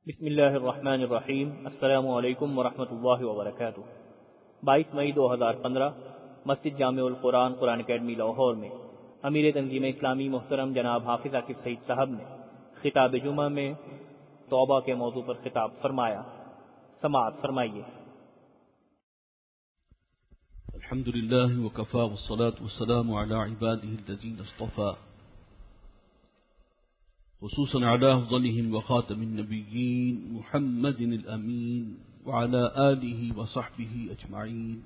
بسم اللہ الرحمن الرحیم۔ السلام علیکم ورحمۃ اللہ وبرکاتہ۔ 22 مئی 2015 مسجد جامع القرآن قرآن اکیڈمی لاہور میں امیر تنظیم اسلامی محترم جناب حافظ عاقب سعید صاحب نے خطاب جمعہ میں توبہ کے موضوع پر خطاب فرمایا۔ سماعت فرمائیے۔ الحمد لله وكفى والصلاة والسلام على عباده الذين اصطفى خصوصا على أفضلهم وخاتم النبيين محمد الأمين وعلى آله وصحبه أجمعين.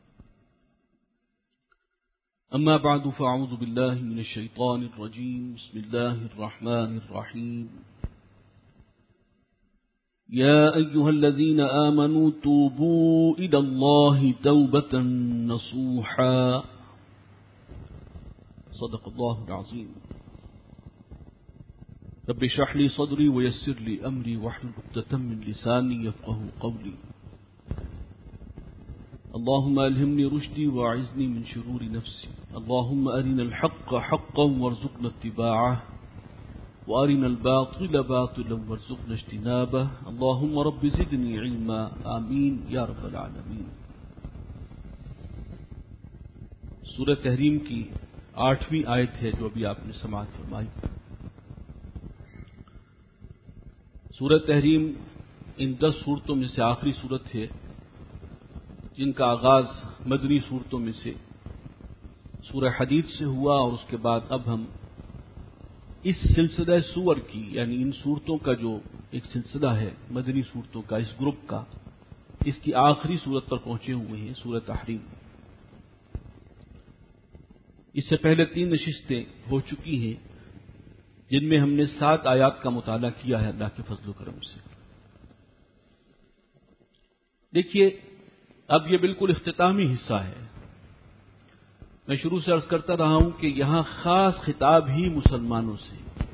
أما بعد فأعوذ بالله من الشيطان الرجيم. بسم الله الرحمن الرحيم. يا أيها الذين آمنوا توبوا إلى الله توبة نصوحا. صدق الله العظيم. رب اشرح لي صدري ويسر لي أمري واحلل عقدة من لساني يفقهوا قولي. اللهم ألهمني رشدي وأعذني من شرور نفسي. اللهم أرنا الحق حقا وارزقنا اتباعه وأرنا الباطل باطلا وارزقنا اجتنابه. اللهم رب زدني علما. آمين يا رب العالمين. سورہ تحریم کی 8ویں آیت ہے جو ابھی آپ نے سماعت فرمائی۔ سورہ تحریم ان 10 صورتوں میں سے آخری صورت ہے جن کا آغاز مدنی صورتوں میں سے سورہ حدید سے ہوا، اور اس کے بعد اب ہم اس سلسلہ سور کی یعنی ان صورتوں کا جو ایک سلسلہ ہے مدنی صورتوں کا، اس گروپ کا، اس کی آخری صورت پر پہنچے ہوئے ہیں، سورہ تحریم۔ اس سے پہلے 3 نشستیں ہو چکی ہیں جن میں ہم نے 7 آیات کا مطالعہ کیا ہے اللہ کے فضل و کرم سے۔ دیکھیے اب یہ بالکل اختتامی حصہ ہے۔ میں شروع سے عرض کرتا رہا ہوں کہ یہاں خاص خطاب ہی مسلمانوں سے،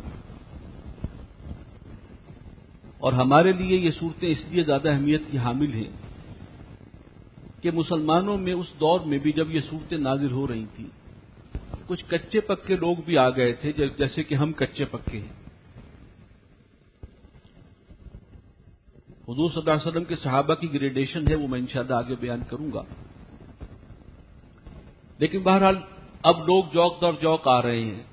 اور ہمارے لیے یہ صورتیں اس لیے زیادہ اہمیت کی حامل ہیں کہ مسلمانوں میں اس دور میں بھی جب یہ صورتیں نازل ہو رہی تھیں کچھ کچے پکے لوگ بھی آ گئے تھے، جیسے کہ ہم کچے پکے ہیں۔ حضور صلی اللہ علیہ وسلم کے صحابہ کی گریڈیشن ہے، وہ میں انشاءاللہ آگے بیان کروں گا، لیکن بہرحال اب لوگ جوق در جوق آ رہے ہیں۔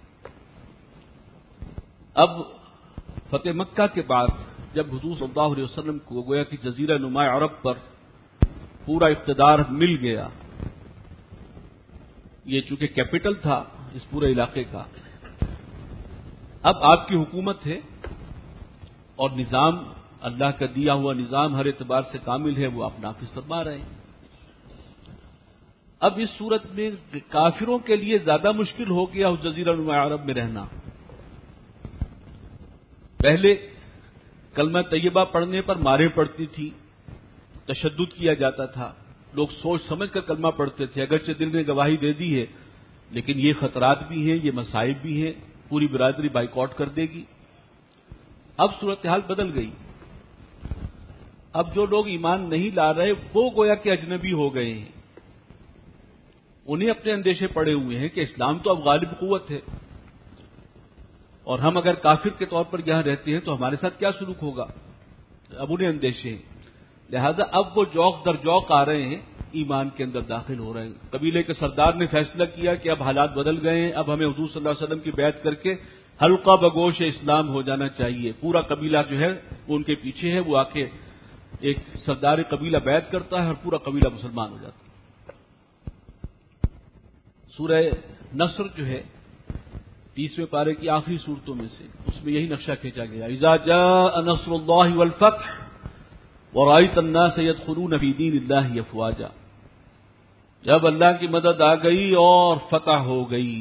اب فتح مکہ کے بعد جب حضور صلی اللہ علیہ وسلم کو گویا کہ جزیرہ نما عرب پر پورا اقتدار مل گیا، یہ چونکہ کیپٹل تھا اس پورے علاقے کا، اب آپ کی حکومت ہے اور نظام اللہ کا دیا ہوا نظام ہر اعتبار سے کامل ہے، وہ آپ نافذ فرما رہے ہیں۔ اب اس صورت میں کافروں کے لیے زیادہ مشکل ہو گیا اس جزیرہ نما عرب میں رہنا۔ پہلے کلمہ طیبہ پڑھنے پر ماریں پڑتی تھی، تشدد کیا جاتا تھا، لوگ سوچ سمجھ کر کلمہ پڑھتے تھے، اگرچہ دل نے گواہی دے دی ہے لیکن یہ خطرات بھی ہیں، یہ مصائب بھی ہیں، پوری برادری بائیکاٹ کر دے گی۔ اب صورتحال بدل گئی، اب جو لوگ ایمان نہیں لا رہے وہ گویا کہ اجنبی ہو گئے ہیں، انہیں اپنے اندیشے پڑے ہوئے ہیں کہ اسلام تو اب غالب قوت ہے، اور ہم اگر کافر کے طور پر یہاں رہتے ہیں تو ہمارے ساتھ کیا سلوک ہوگا، اب انہیں اندیشے ہیں۔ لہذا اب وہ جوق در جوق آ رہے ہیں، ایمان کے اندر داخل ہو رہے ہیں۔ قبیلے کے سردار نے فیصلہ کیا کہ اب حالات بدل گئے ہیں، اب ہمیں حضور صلی اللہ علیہ وسلم کی بیعت کر کے حلقہ بگوش اسلام ہو جانا چاہیے۔ پورا قبیلہ جو ہے وہ ان کے پیچھے ہے، وہ آ کے ایک سردار قبیلہ بیعت کرتا ہے اور پورا قبیلہ مسلمان ہو جاتا ہے۔ سورہ نصر جو ہے 30ویں پارے کی آخری صورتوں میں سے، اس میں یہی نقشہ کھینچا گیا، اذا جاء نصر اللہ والفتح وَرَأَيْتَ النَّاسَ يَدْخُلُونَ فِي دِينِ اللَّهِ أَفْوَاجًا۔ جب اللہ کی مدد آ گئی اور فتح ہو گئی،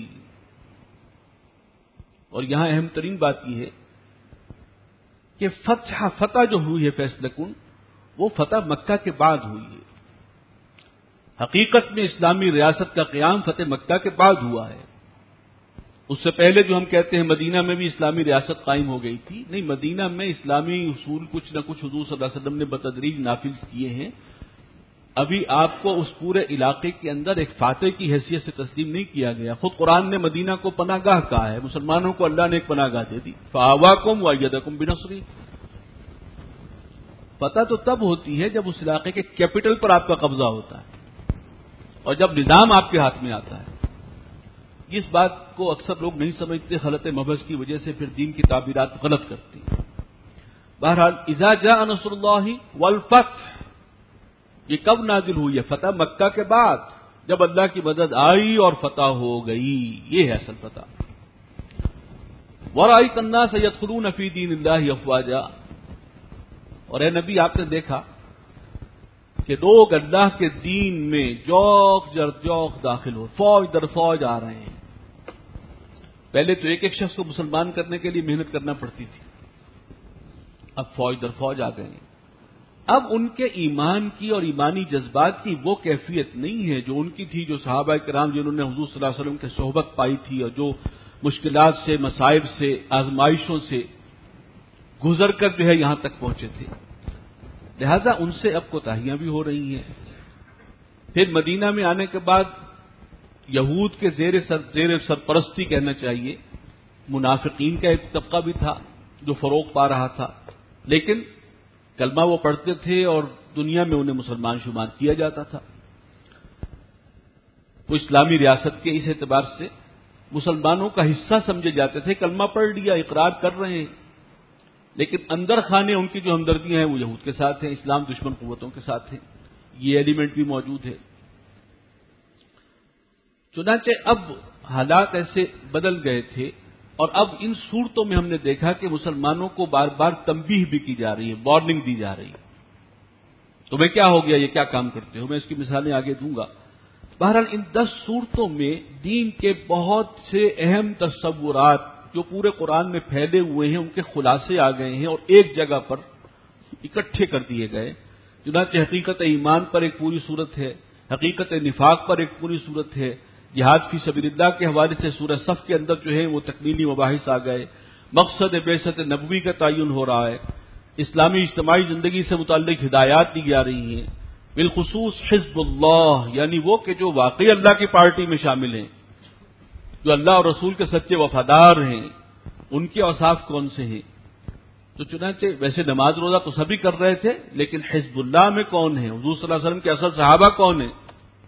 اور یہاں اہم ترین بات یہ ہے کہ فتح جو ہوئی ہے فیصلہ کن، وہ فتح مکہ کے بعد ہوئی ہے۔ حقیقت میں اسلامی ریاست کا قیام فتح مکہ کے بعد ہوا ہے۔ اس سے پہلے جو ہم کہتے ہیں مدینہ میں بھی اسلامی ریاست قائم ہو گئی تھی، نہیں، مدینہ میں اسلامی اصول کچھ نہ کچھ حضور صلی اللہ علیہ وسلم نے بتدریج نافذ کیے ہیں۔ ابھی آپ کو اس پورے علاقے کے اندر ایک فاتح کی حیثیت سے تسلیم نہیں کیا گیا۔ خود قرآن نے مدینہ کو پناہ گاہ کہا ہے، مسلمانوں کو اللہ نے ایک پناہ گاہ دے دی، فآواکم وأیدکم بنصرہ۔ فتح تو تب ہوتی ہے جب اس علاقے کے کیپٹل پر آپ کا قبضہ ہوتا ہے اور جب نظام آپ کے ہاتھ میں آتا ہے. اس بات کو اکثر لوگ نہیں سمجھتے، خلط مبحث کی وجہ سے پھر دین کی تعبیرات غلط کرتے ہیں. بہرحال اذا جاء نصر اللہ والفتح، یہ کب نازل ہوئی ہے؟ فتح مکہ کے بعد، جب اللہ کی مدد آئی اور فتح ہو گئی. یہ ہے اصل فتح. وَرَأَيْتَ النَّاسَ يَدْخُلُونَ فِي دِينِ اللَّهِ أَفْوَاجًا، اور اے نبی آپ نے دیکھا کہ لوگ اللہ کے دین میں جوق در جوق داخل ہو، فوج در فوج آ رہے ہیں. پہلے تو ایک ایک شخص کو مسلمان کرنے کے لیے محنت کرنا پڑتی تھی، اب فوج در فوج آ گئے ہیں. اب ان کے ایمان کی اور ایمانی جذبات کی وہ کیفیت نہیں ہے جو ان کی تھی، جو صحابہ کرام جنہوں نے حضور صلی اللہ علیہ وسلم کی صحبت پائی تھی اور جو مشکلات سے، مصائب سے، آزمائشوں سے گزر کر جو ہے یہاں تک پہنچے تھے. لہذا ان سے اب کوتاہیاں بھی ہو رہی ہیں. پھر مدینہ میں آنے کے بعد یہود کے زیر سرپرستی کہنا چاہیے منافقین کا ایک طبقہ بھی تھا جو فروغ پا رہا تھا، لیکن کلمہ وہ پڑھتے تھے اور دنیا میں انہیں مسلمان شمار کیا جاتا تھا. وہ اسلامی ریاست کے اس اعتبار سے مسلمانوں کا حصہ سمجھے جاتے تھے. کلمہ پڑھ لیا، اقرار کر رہے ہیں، لیکن اندر خانے ان کی جو ہمدردیاں ہیں وہ یہود کے ساتھ ہیں، اسلام دشمن قوتوں کے ساتھ ہیں. یہ ایلیمنٹ بھی موجود ہے. چنانچہ اب حالات ایسے بدل گئے تھے اور اب ان صورتوں میں ہم نے دیکھا کہ مسلمانوں کو بار بار تنبیہ بھی کی جا رہی ہے، وارننگ دی جا رہی ہے. تمہیں کیا ہو گیا، یہ کیا کام کرتے ہو؟ میں اس کی مثالیں آگے دوں گا. بہرحال ان 10 صورتوں میں دین کے بہت سے اہم تصورات جو پورے قرآن میں پھیلے ہوئے ہیں ان کے خلاصے آ گئے ہیں اور ایک جگہ پر اکٹھے کر دیے گئے. چنانچہ حقیقت ایمان پر ایک پوری صورت ہے، حقیقت نفاق پر ایک پوری صورت ہے، جہاد فی سبیل اللہ کے حوالے سے سورہ صف کے اندر جو ہے وہ تکمیلی مباحث آ گئے، مقصد بعثت نبوی کا تعین ہو رہا ہے، اسلامی اجتماعی زندگی سے متعلق ہدایات دی جا رہی ہیں. بالخصوص حزب اللہ، یعنی وہ کہ جو واقعی اللہ کی پارٹی میں شامل ہیں، جو اللہ اور رسول کے سچے وفادار ہیں، ان کے اوصاف کون سے ہیں. تو چنانچہ ویسے نماز روزہ تو سبھی کر رہے تھے، لیکن حزب اللہ میں کون ہیں، حضور صلی اللہ علیہ وسلم کے اصل صحابہ کون ہیں،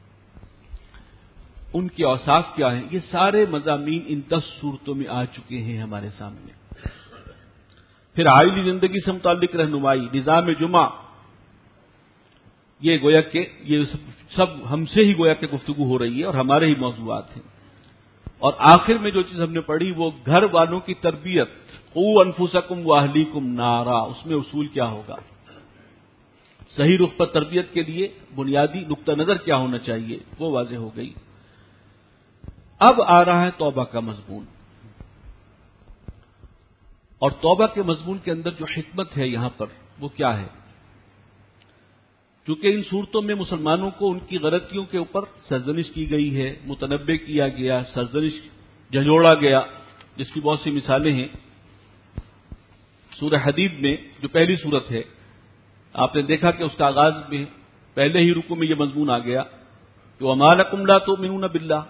ان کے اوصاف کیا ہیں، یہ سارے مضامین ان 10 صورتوں میں آ چکے ہیں ہمارے سامنے. پھر عائلی زندگی سے متعلق رہنمائی، نظام جمعہ، یہ گویا کہ یہ سب ہم سے ہی گویا کہ گفتگو ہو رہی ہے اور ہمارے ہی موضوعات ہیں. اور آخر میں جو چیز ہم نے پڑھی وہ گھر والوں کی تربیت، قوا انفسکم واہلیکم نارا، اس میں اصول کیا ہوگا، صحیح رخ پر تربیت کے لیے بنیادی نقطہ نظر کیا ہونا چاہیے، وہ واضح ہو گئی. اب آ رہا ہے توبہ کا مضمون، اور توبہ کے مضمون کے اندر جو حکمت ہے یہاں پر وہ کیا ہے. چونکہ ان صورتوں میں مسلمانوں کو ان کی غلطیوں کے اوپر سرزنش کی گئی ہے، متنبہ کیا گیا، سرزنش جھنجھوڑا گیا، جس کی بہت سی مثالیں ہیں. سورہ حدید میں جو پہلی صورت ہے، آپ نے دیکھا کہ اس کا آغاز میں پہلے ہی رکوع میں یہ مضمون آ گیا کہ وَمَا لَكُمْ لَا تُؤْمِنُونَ بِاللَّهِ.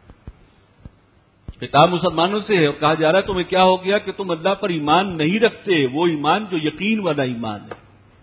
خطاب مسلمانوں سے ہے اور کہا جا رہا ہے تمہیں کیا ہو گیا کہ تم اللہ پر ایمان نہیں رکھتے، وہ ایمان جو یقین والا ایمان ہے.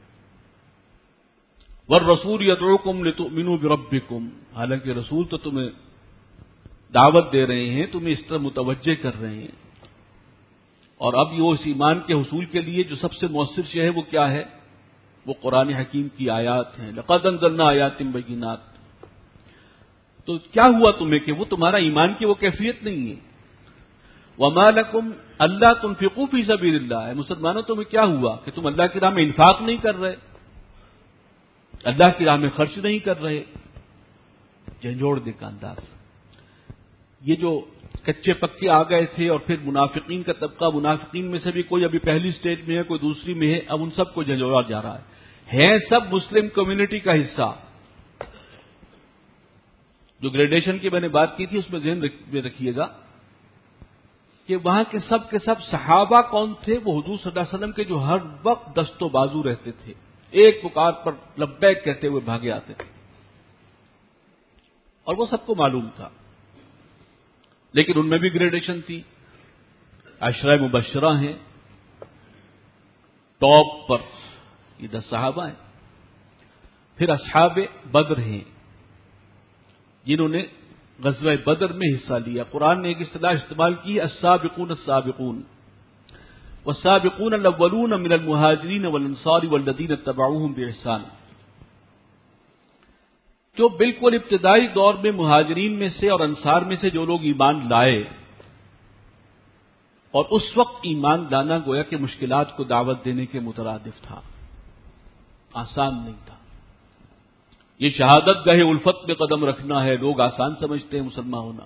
والرسول یدعوکم لتؤمنوا بربکم، حالانکہ رسول تو تمہیں دعوت دے رہے ہیں، تمہیں اس طرح متوجہ کر رہے ہیں. اور اب یہ اس ایمان کے حصول کے لیے جو سب سے مؤثر شے ہے وہ کیا ہے، وہ قرآن حکیم کی آیات ہیں. لقد انزلنا آیات بینات. تو کیا ہوا تمہیں کہ وہ تمہارا ایمان کی وہ کیفیت نہیں ہے. وما لکم الا تنفقوا فی سبیل اللہ، اے مسلمانوں تمہیں کیا ہوا کہ تم اللہ کی راہ میں انفاق نہیں کر رہے، اللہ کی راہ میں خرچ نہیں کر رہے. جھنجھوڑ دے کا انداز. یہ جو کچے پکے آ گئے تھے اور پھر منافقین کا طبقہ، منافقین میں سے بھی کوئی ابھی پہلی سٹیج میں ہے، کوئی دوسری میں ہے، اب ان سب کو جھنجھوڑا جا رہا ہے سب مسلم کمیونٹی کا حصہ. جو گریڈیشن کی میں نے بات کی تھی اس میں ذہن میں رکھیے گا کہ وہاں کے سب صحابہ کون تھے، وہ حضور صلی اللہ علیہ وسلم کے جو ہر وقت دست و بازو رہتے تھے، ایک پکار پر لبیک کہتے ہوئے بھاگے آتے تھے، اور وہ سب کو معلوم تھا. لیکن ان میں بھی گریڈیشن تھی. عشرہ مبشرہ ہیں ٹاپ پر، یہ 10 صحابہ ہیں. پھر اصحاب بدر ہیں جنہوں نے غزوہ بدر میں حصہ لیا. قرآن نے ایک اصطلاح استعمال کی السابقون السابقون والسابقون الاولون من المہاجرین والانصار والذین اتبعوہم باحسان. جو بالکل ابتدائی دور میں مہاجرین میں سے اور انصار میں سے جو لوگ ایمان لائے، اور اس وقت ایمان لانا گویا کہ مشکلات کو دعوت دینے کے مترادف تھا، آسان نہیں تھا. یہ شہادت گاہ الفت میں قدم رکھنا ہے، لوگ آسان سمجھتے ہیں مسلمان ہونا.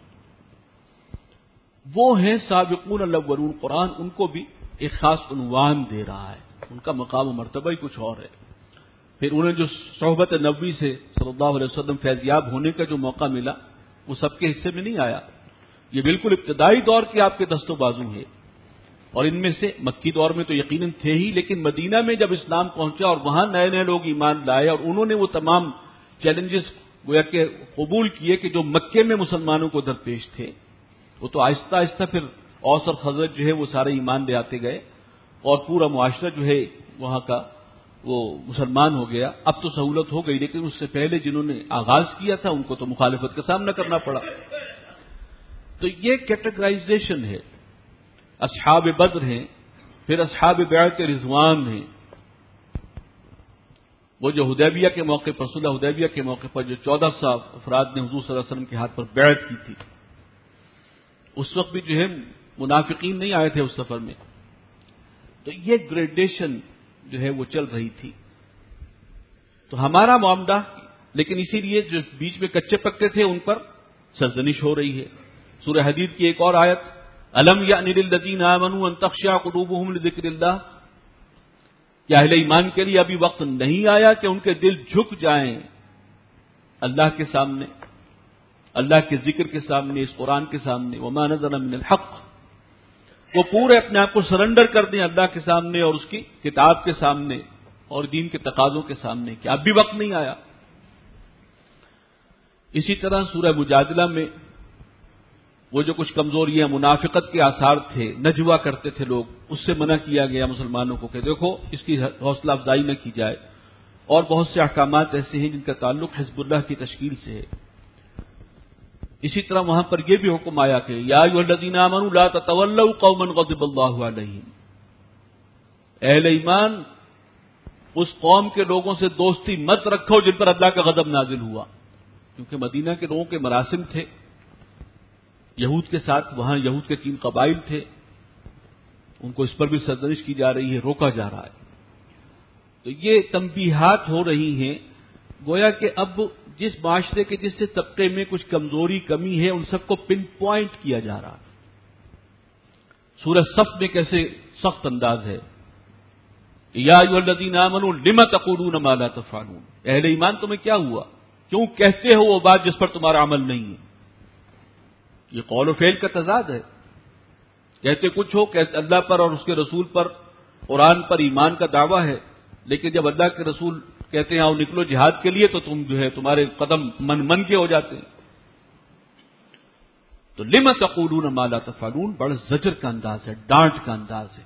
وہ ہیں سابقون الاولون. قرآن ان کو بھی ایک خاص عنوان دے رہا ہے، ان کا مقام و مرتبہ ہی کچھ اور ہے. پھر انہیں جو صحبت نبوی سے صلی اللہ علیہ وسلم فیضیاب ہونے کا جو موقع ملا وہ سب کے حصے میں نہیں آیا. یہ بالکل ابتدائی دور کے آپ کے دست و بازو ہے، اور ان میں سے مکی دور میں تو یقیناً تھے ہی، لیکن مدینہ میں جب اسلام پہنچا اور وہاں نئے نئے لوگ ایمان لائے اور انہوں نے وہ تمام چیلنجز گویا کہ قبول کیے کہ جو مکے میں مسلمانوں کو درپیش تھے، وہ تو آہستہ آہستہ پھر اوس اور خزرج جو ہے وہ سارے ایمان لے آتے گئے اور پورا معاشرہ جو ہے وہاں کا وہ مسلمان ہو گیا. اب تو سہولت ہو گئی، لیکن اس سے پہلے جنہوں نے آغاز کیا تھا ان کو تو مخالفت کا سامنا کرنا پڑا. تو یہ کیٹیگرائزیشن ہے. اصحاب بدر ہیں، پھر اصحاب بیعت رضوان ہیں، وہ جو حدیبیہ کے موقع پر صلح حدیبیہ کے موقع پر جو 1400 افراد نے حضور صلی اللہ علیہ وسلم کے ہاتھ پر بیعت کی تھی، اس وقت بھی جو ہے منافقین نہیں آئے تھے اس سفر میں. تو یہ گریڈیشن جو ہے وہ چل رہی تھی. تو ہمارا معاملہ، لیکن اسی لیے جو بیچ میں کچے پکے تھے ان پر سرزنش ہو رہی ہے. سورہ حدید کی ایک اور آیت الم یأن للذین آمنوا ان تخشع قلوبهم لذکر اللہ. کیا اہل ایمان کے لیے ابھی وقت نہیں آیا کہ ان کے دل جھک جائیں اللہ کے سامنے، اللہ کے ذکر کے سامنے، اس قرآن کے سامنے. وما نزل من الحق، وہ پورے اپنے آپ کو سرنڈر کر دیں اللہ کے سامنے اور اس کی کتاب کے سامنے اور دین کے تقاضوں کے سامنے. کہ اب بھی وقت نہیں آیا. اسی طرح سورہ مجادلہ میں وہ جو کچھ کمزوریاں منافقت کے آثار تھے، نجوا کرتے تھے لوگ، اس سے منع کیا گیا مسلمانوں کو کہ دیکھو اس کی حوصلہ افزائی نہ کی جائے. اور بہت سے احکامات ایسے ہیں جن کا تعلق حزب اللہ کی تشکیل سے ہے. اسی طرح وہاں پر یہ بھی حکم آیا کہ یا ایھا الذین آمنوا لا تتولوا قوما غضب اللہ علیہم. اہل ایمان اس قوم کے لوگوں سے دوستی مت رکھو جن پر اللہ کا غضب نازل ہوا. کیونکہ مدینہ کے لوگوں کے مراسم تھے یہود کے ساتھ، وہاں یہود کے 3 قبائل تھے، ان کو اس پر بھی سرزنش کی جا رہی ہے، روکا جا رہا ہے. تو یہ تنبیہات ہو رہی ہیں گویا کہ اب جس معاشرے کے جس سے طبقے میں کچھ کمزوری کمی ہے ان سب کو پن پوائنٹ کیا جا رہا ہے. سورہ صف میں کیسے سخت انداز ہے، یا ایھا الذین آمنوا لم تقولون ما لا تفعلون. اہل ایمان تمہیں کیا ہوا، کیوں کہتے ہو وہ بات جس پر تمہارا عمل نہیں ہے. یہ قول و فعل کا تضاد ہے. کہتے کچھ ہو، کہتے اللہ پر اور اس کے رسول پر، قرآن پر ایمان کا دعویٰ ہے، لیکن جب اللہ کے رسول کہتے ہیں آؤ نکلو جہاد کے لیے تو تم جو ہے تمہارے قدم من کے ہو جاتے ہیں. تو لم تقولون ما لا تفعلون بڑا زجر کا انداز ہے، ڈانٹ کا انداز ہے.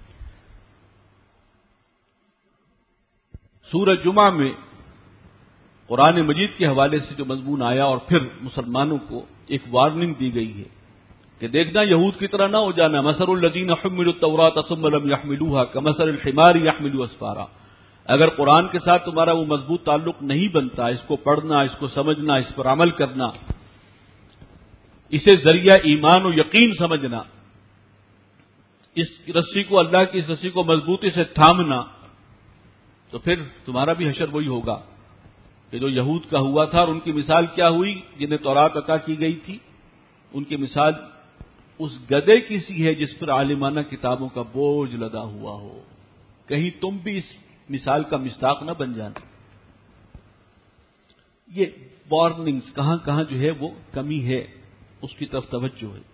سورہ جمعہ میں قرآن مجید کے حوالے سے جو مضمون آیا اور پھر مسلمانوں کو ایک وارننگ دی گئی ہے کہ دیکھنا یہود کی طرح نہ ہو جانا. مثل الذین حملوا التوراۃ ثم لم يحملوها كمثل الحمار يحمل اسفارا. اگر قرآن کے ساتھ تمہارا وہ مضبوط تعلق نہیں بنتا، اس کو پڑھنا، اس کو سمجھنا، اس پر عمل کرنا، اسے ذریعہ ایمان و یقین سمجھنا، اس رسی کو، اللہ کی اس رسی کو مضبوطی سے تھامنا، تو پھر تمہارا بھی حشر وہی ہوگا کہ جو یہود کا ہوا تھا. اور ان کی مثال کیا ہوئی جنہیں تورات عطا کی گئی تھی؟ ان کی مثال اس گدھے کی سی ہے جس پر عالمانہ کتابوں کا بوجھ لدا ہوا ہو. کہیں تم بھی اس مثال کا مصداق نہ بن جانا. یہ وارننگز کہاں کہاں جو ہے وہ کمی ہے اس کی طرف توجہ ہے.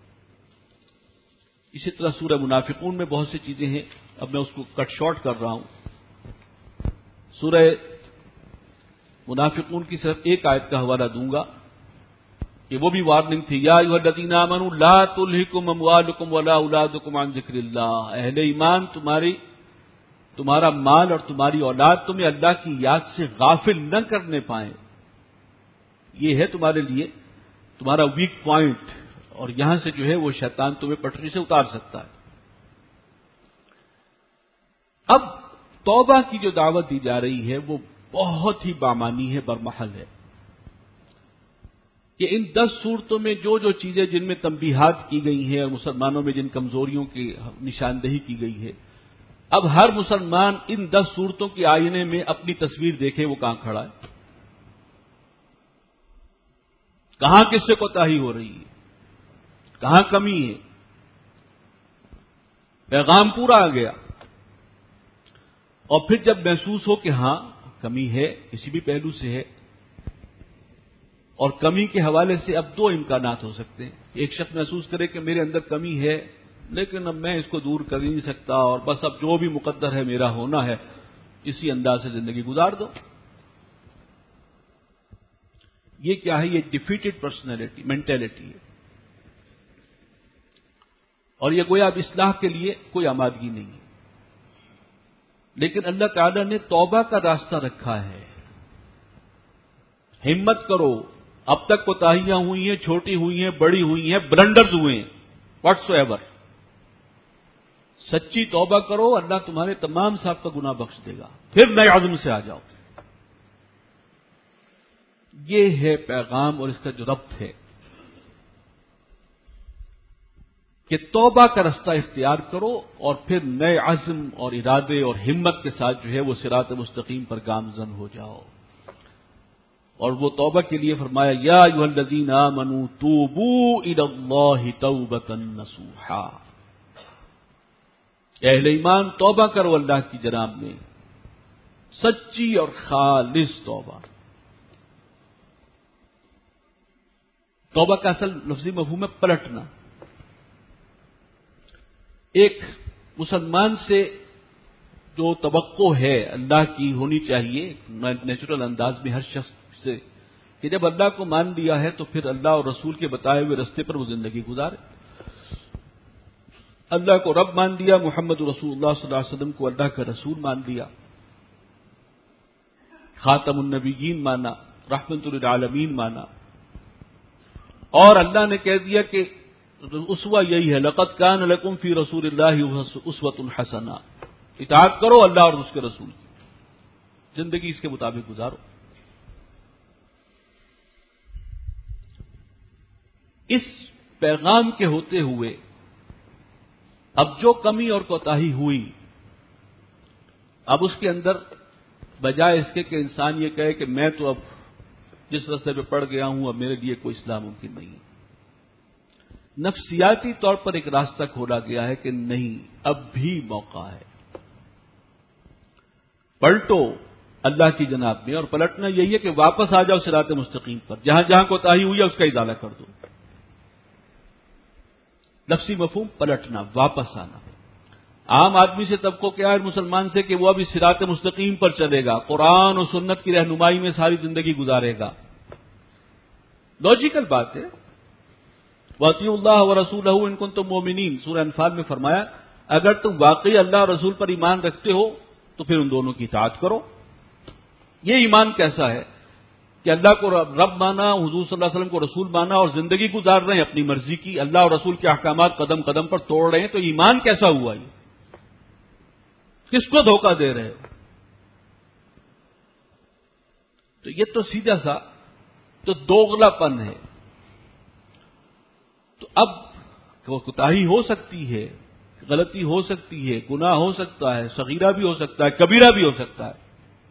اسی طرح سورہ منافقون میں بہت سی چیزیں ہیں، اب میں اس کو کٹ شارٹ کر رہا ہوں. سورہ منافقون کی صرف ایک آیت کا حوالہ دوں گا کہ وہ بھی وارننگ تھی. یا ایھا الذین آمنوا لا تلھکم اموالکم ولا اولادکم عن ذکر اللہ. اہل ایمان تمہاری تمہارا مال اور تمہاری اولاد تمہیں اللہ کی یاد سے غافل نہ کرنے پائیں. یہ ہے تمہارے لیے تمہارا ویک پوائنٹ، اور یہاں سے جو ہے وہ شیطان تمہیں پٹری سے اتار سکتا ہے. اب توبہ کی جو دعوت دی جا رہی ہے وہ بہت ہی بامانی ہے، برمحل ہے. کہ ان 10 صورتوں میں جو جو چیزیں جن میں تنبیہات کی گئی ہیں اور مسلمانوں میں جن کمزوریوں کی نشاندہی کی گئی ہے، اب ہر مسلمان ان 10 صورتوں کے آئینے میں اپنی تصویر دیکھے وہ کہاں کھڑا ہے، کہاں کس سے کوتاہی ہو رہی ہے، کہاں کمی ہے. پیغام پورا آ گیا، اور پھر جب محسوس ہو کہ ہاں کمی ہے، کسی بھی پہلو سے ہے، اور کمی کے حوالے سے اب 2 امکانات ہو سکتے ہیں. ایک شخص محسوس کرے کہ میرے اندر کمی ہے لیکن اب میں اس کو دور کر ہی نہیں سکتا، اور بس اب جو بھی مقدر ہے میرا ہونا ہے، اسی انداز سے زندگی گزار دو. یہ کیا ہے؟ یہ ڈیفیٹڈ پرسنالٹی مینٹلٹی ہے، اور یہ گویا اب اصلاح کے لیے کوئی آمادگی نہیں ہے. لیکن اللہ تعالی نے توبہ کا راستہ رکھا ہے. ہمت کرو، اب تک کوتاہیاں ہوئی ہیں، چھوٹی ہوئی ہیں، بڑی ہوئی ہیں، بلنڈرز ہوئے ہیں، واٹس ایور. سچی توبہ کرو، اللہ تمہارے تمام سابقہ گناہ بخش دے گا. پھر نئے عزم سے آ جاؤ. یہ ہے پیغام، اور اس کا جو ربط ہے کہ توبہ کا راستہ اختیار کرو اور پھر نئے عزم اور ارادے اور ہمت کے ساتھ جو ہے وہ صراط مستقیم پر گامزن ہو جاؤ. اور وہ توبہ کے لیے فرمایا یا ایھا الذین آمنوا توبوا الی اللہ توبۃ نصوحا. اہل ایمان توبہ کرو اللہ کی جناب میں، سچی اور خالص توبہ. توبہ کا اصل لفظی مفہوم ہے پلٹنا. ایک مسلمان سے جو توقع ہے اللہ کی ہونی چاہیے نیچرل انداز میں ہر شخص سے، کہ جب اللہ کو مان لیا ہے تو پھر اللہ اور رسول کے بتائے ہوئے رستے پر وہ زندگی گزارے. اللہ کو رب مان لیا، محمد رسول اللہ صلی اللہ علیہ وسلم کو اللہ کا رسول مان لیا، خاتم النبیین مانا، رحمت للعالمین مانا، اور اللہ نے کہہ دیا کہ اسوہ یہی ہے لقد کان لکم فی رسول اللہ اسوۃ حسنہ. اطاعت کرو اللہ اور اس کے رسول کی، زندگی اس کے مطابق گزارو. اس پیغام کے ہوتے ہوئے اب جو کمی اور کوتاہی ہوئی، اب اس کے اندر بجائے اس کے کہ انسان یہ کہے کہ میں تو اب جس راستے پہ پڑ گیا ہوں اب میرے لیے کوئی اصلاح ممکن نہیں ہے، نفسیاتی طور پر ایک راستہ کھولا گیا ہے کہ نہیں، اب بھی موقع ہے، پلٹو اللہ کی جناب میں. اور پلٹنا یہی ہے کہ واپس آ جاؤ صراط مستقیم پر، جہاں جہاں کوتاہی ہوئی ہے اس کا ازالہ کر دو. لفظی مفہوم پلٹنا، واپس آنا. عام آدمی سے طبقوں کیا ہے مسلمان سے کہ وہ ابھی صراط مستقیم پر چلے گا، قرآن اور سنت کی رہنمائی میں ساری زندگی گزارے گا. لاجیکل بات ہے. وَأَطِیعُوا اللَّهَ وَرَسُولَهُ إِن كُنتُم مُؤْمِنِینَ، سورہ انفال میں فرمایا اگر تم واقعی اللہ اور رسول پر ایمان رکھتے ہو تو پھر ان دونوں کی اطاعت کرو. یہ ایمان کیسا ہے کہ اللہ کو رب مانا، حضور صلی اللہ علیہ وسلم کو رسول مانا اور زندگی گزار رہے ہیں اپنی مرضی کی، اللہ اور رسول کے احکامات قدم قدم پر توڑ رہے ہیں. تو ایمان کیسا ہوا؟ یہ کس کو دھوکہ دے رہے ہو؟ تو یہ تو سیدھا سا تو دوغلا پن ہے. تو اب کوتاہی ہو سکتی ہے، غلطی ہو سکتی ہے، گناہ ہو سکتا ہے، صغیرہ بھی ہو سکتا ہے، کبیرہ بھی ہو سکتا ہے،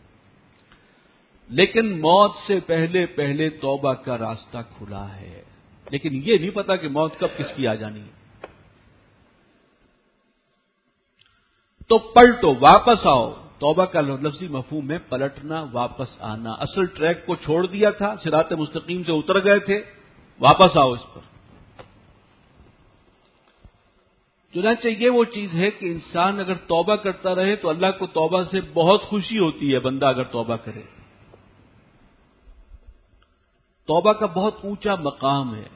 لیکن موت سے پہلے پہلے توبہ کا راستہ کھلا ہے. لیکن یہ نہیں پتا کہ موت کب کس کی آ جانی ہے. تو پلٹو، واپس آؤ. توبہ کا لفظی مفہوم ہے پلٹنا، واپس آنا. اصل ٹریک کو چھوڑ دیا تھا، صراط مستقیم سے اتر گئے تھے، واپس آؤ اس پر. چنانچہ یہ وہ چیز ہے کہ انسان اگر توبہ کرتا رہے تو اللہ کو توبہ سے بہت خوشی ہوتی ہے. بندہ اگر توبہ کرے، توبہ کا بہت اونچا مقام ہے،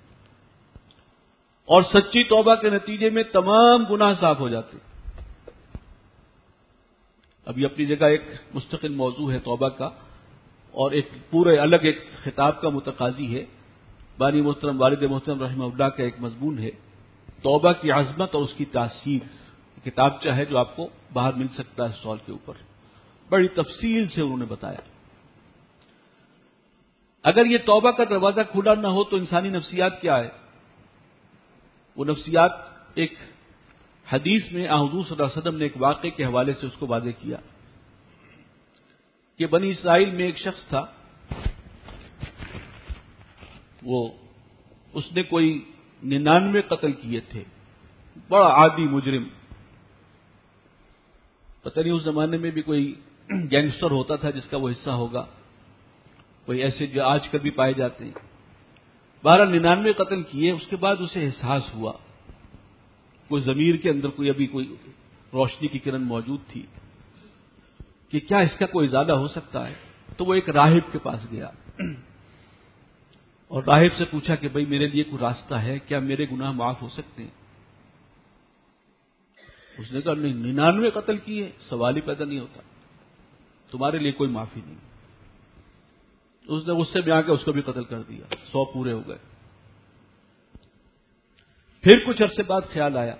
اور سچی توبہ کے نتیجے میں تمام گناہ صاف ہو جاتے. ابھی اپنی جگہ ایک مستقل موضوع ہے توبہ کا، اور ایک پورے الگ ایک خطاب کا متقاضی ہے. بانی محترم والد محترم رحمہ اللہ کا ایک مضمون ہے توبہ کی عظمت اور اس کی تاثیر. کتابچہ ہے جو آپ کو باہر مل سکتا ہے اسٹال کے اوپر. بڑی تفصیل سے انہوں نے بتایا. اگر یہ توبہ کا دروازہ کھلا نہ ہو تو انسانی نفسیات کیا ہے؟ وہ نفسیات ایک حدیث میں حضور صلی اللہ علیہ وسلم نے ایک واقعے کے حوالے سے اس کو واضح کیا کہ بنی اسرائیل میں ایک شخص تھا، اس نے کوئی 99 قتل کیے تھے. بڑا عادی مجرم. پتہ نہیں اس زمانے میں بھی کوئی گینگسٹر ہوتا تھا جس کا وہ حصہ ہوگا، کوئی ایسے جو آج کل بھی پائے جاتے ہیں. 99 قتل کیے. اس کے بعد اسے احساس ہوا، کوئی ضمیر کے اندر کوئی روشنی کی کرن موجود تھی کہ کیا اس کا کوئی ازالہ ہو سکتا ہے. تو وہ ایک راہب کے پاس گیا اور راہب سے پوچھا کہ بھئی میرے لیے کوئی راستہ ہے، کیا میرے گناہ معاف ہو سکتے ہیں؟ اس نے کہا نہیں، 99 قتل کیے، سوال ہی پیدا نہیں ہوتا، تمہارے لیے کوئی معافی نہیں. اس نے غصے میں آ کے اس کو بھی قتل کر دیا. 100 پورے ہو گئے. پھر کچھ عرصے بعد خیال آیا،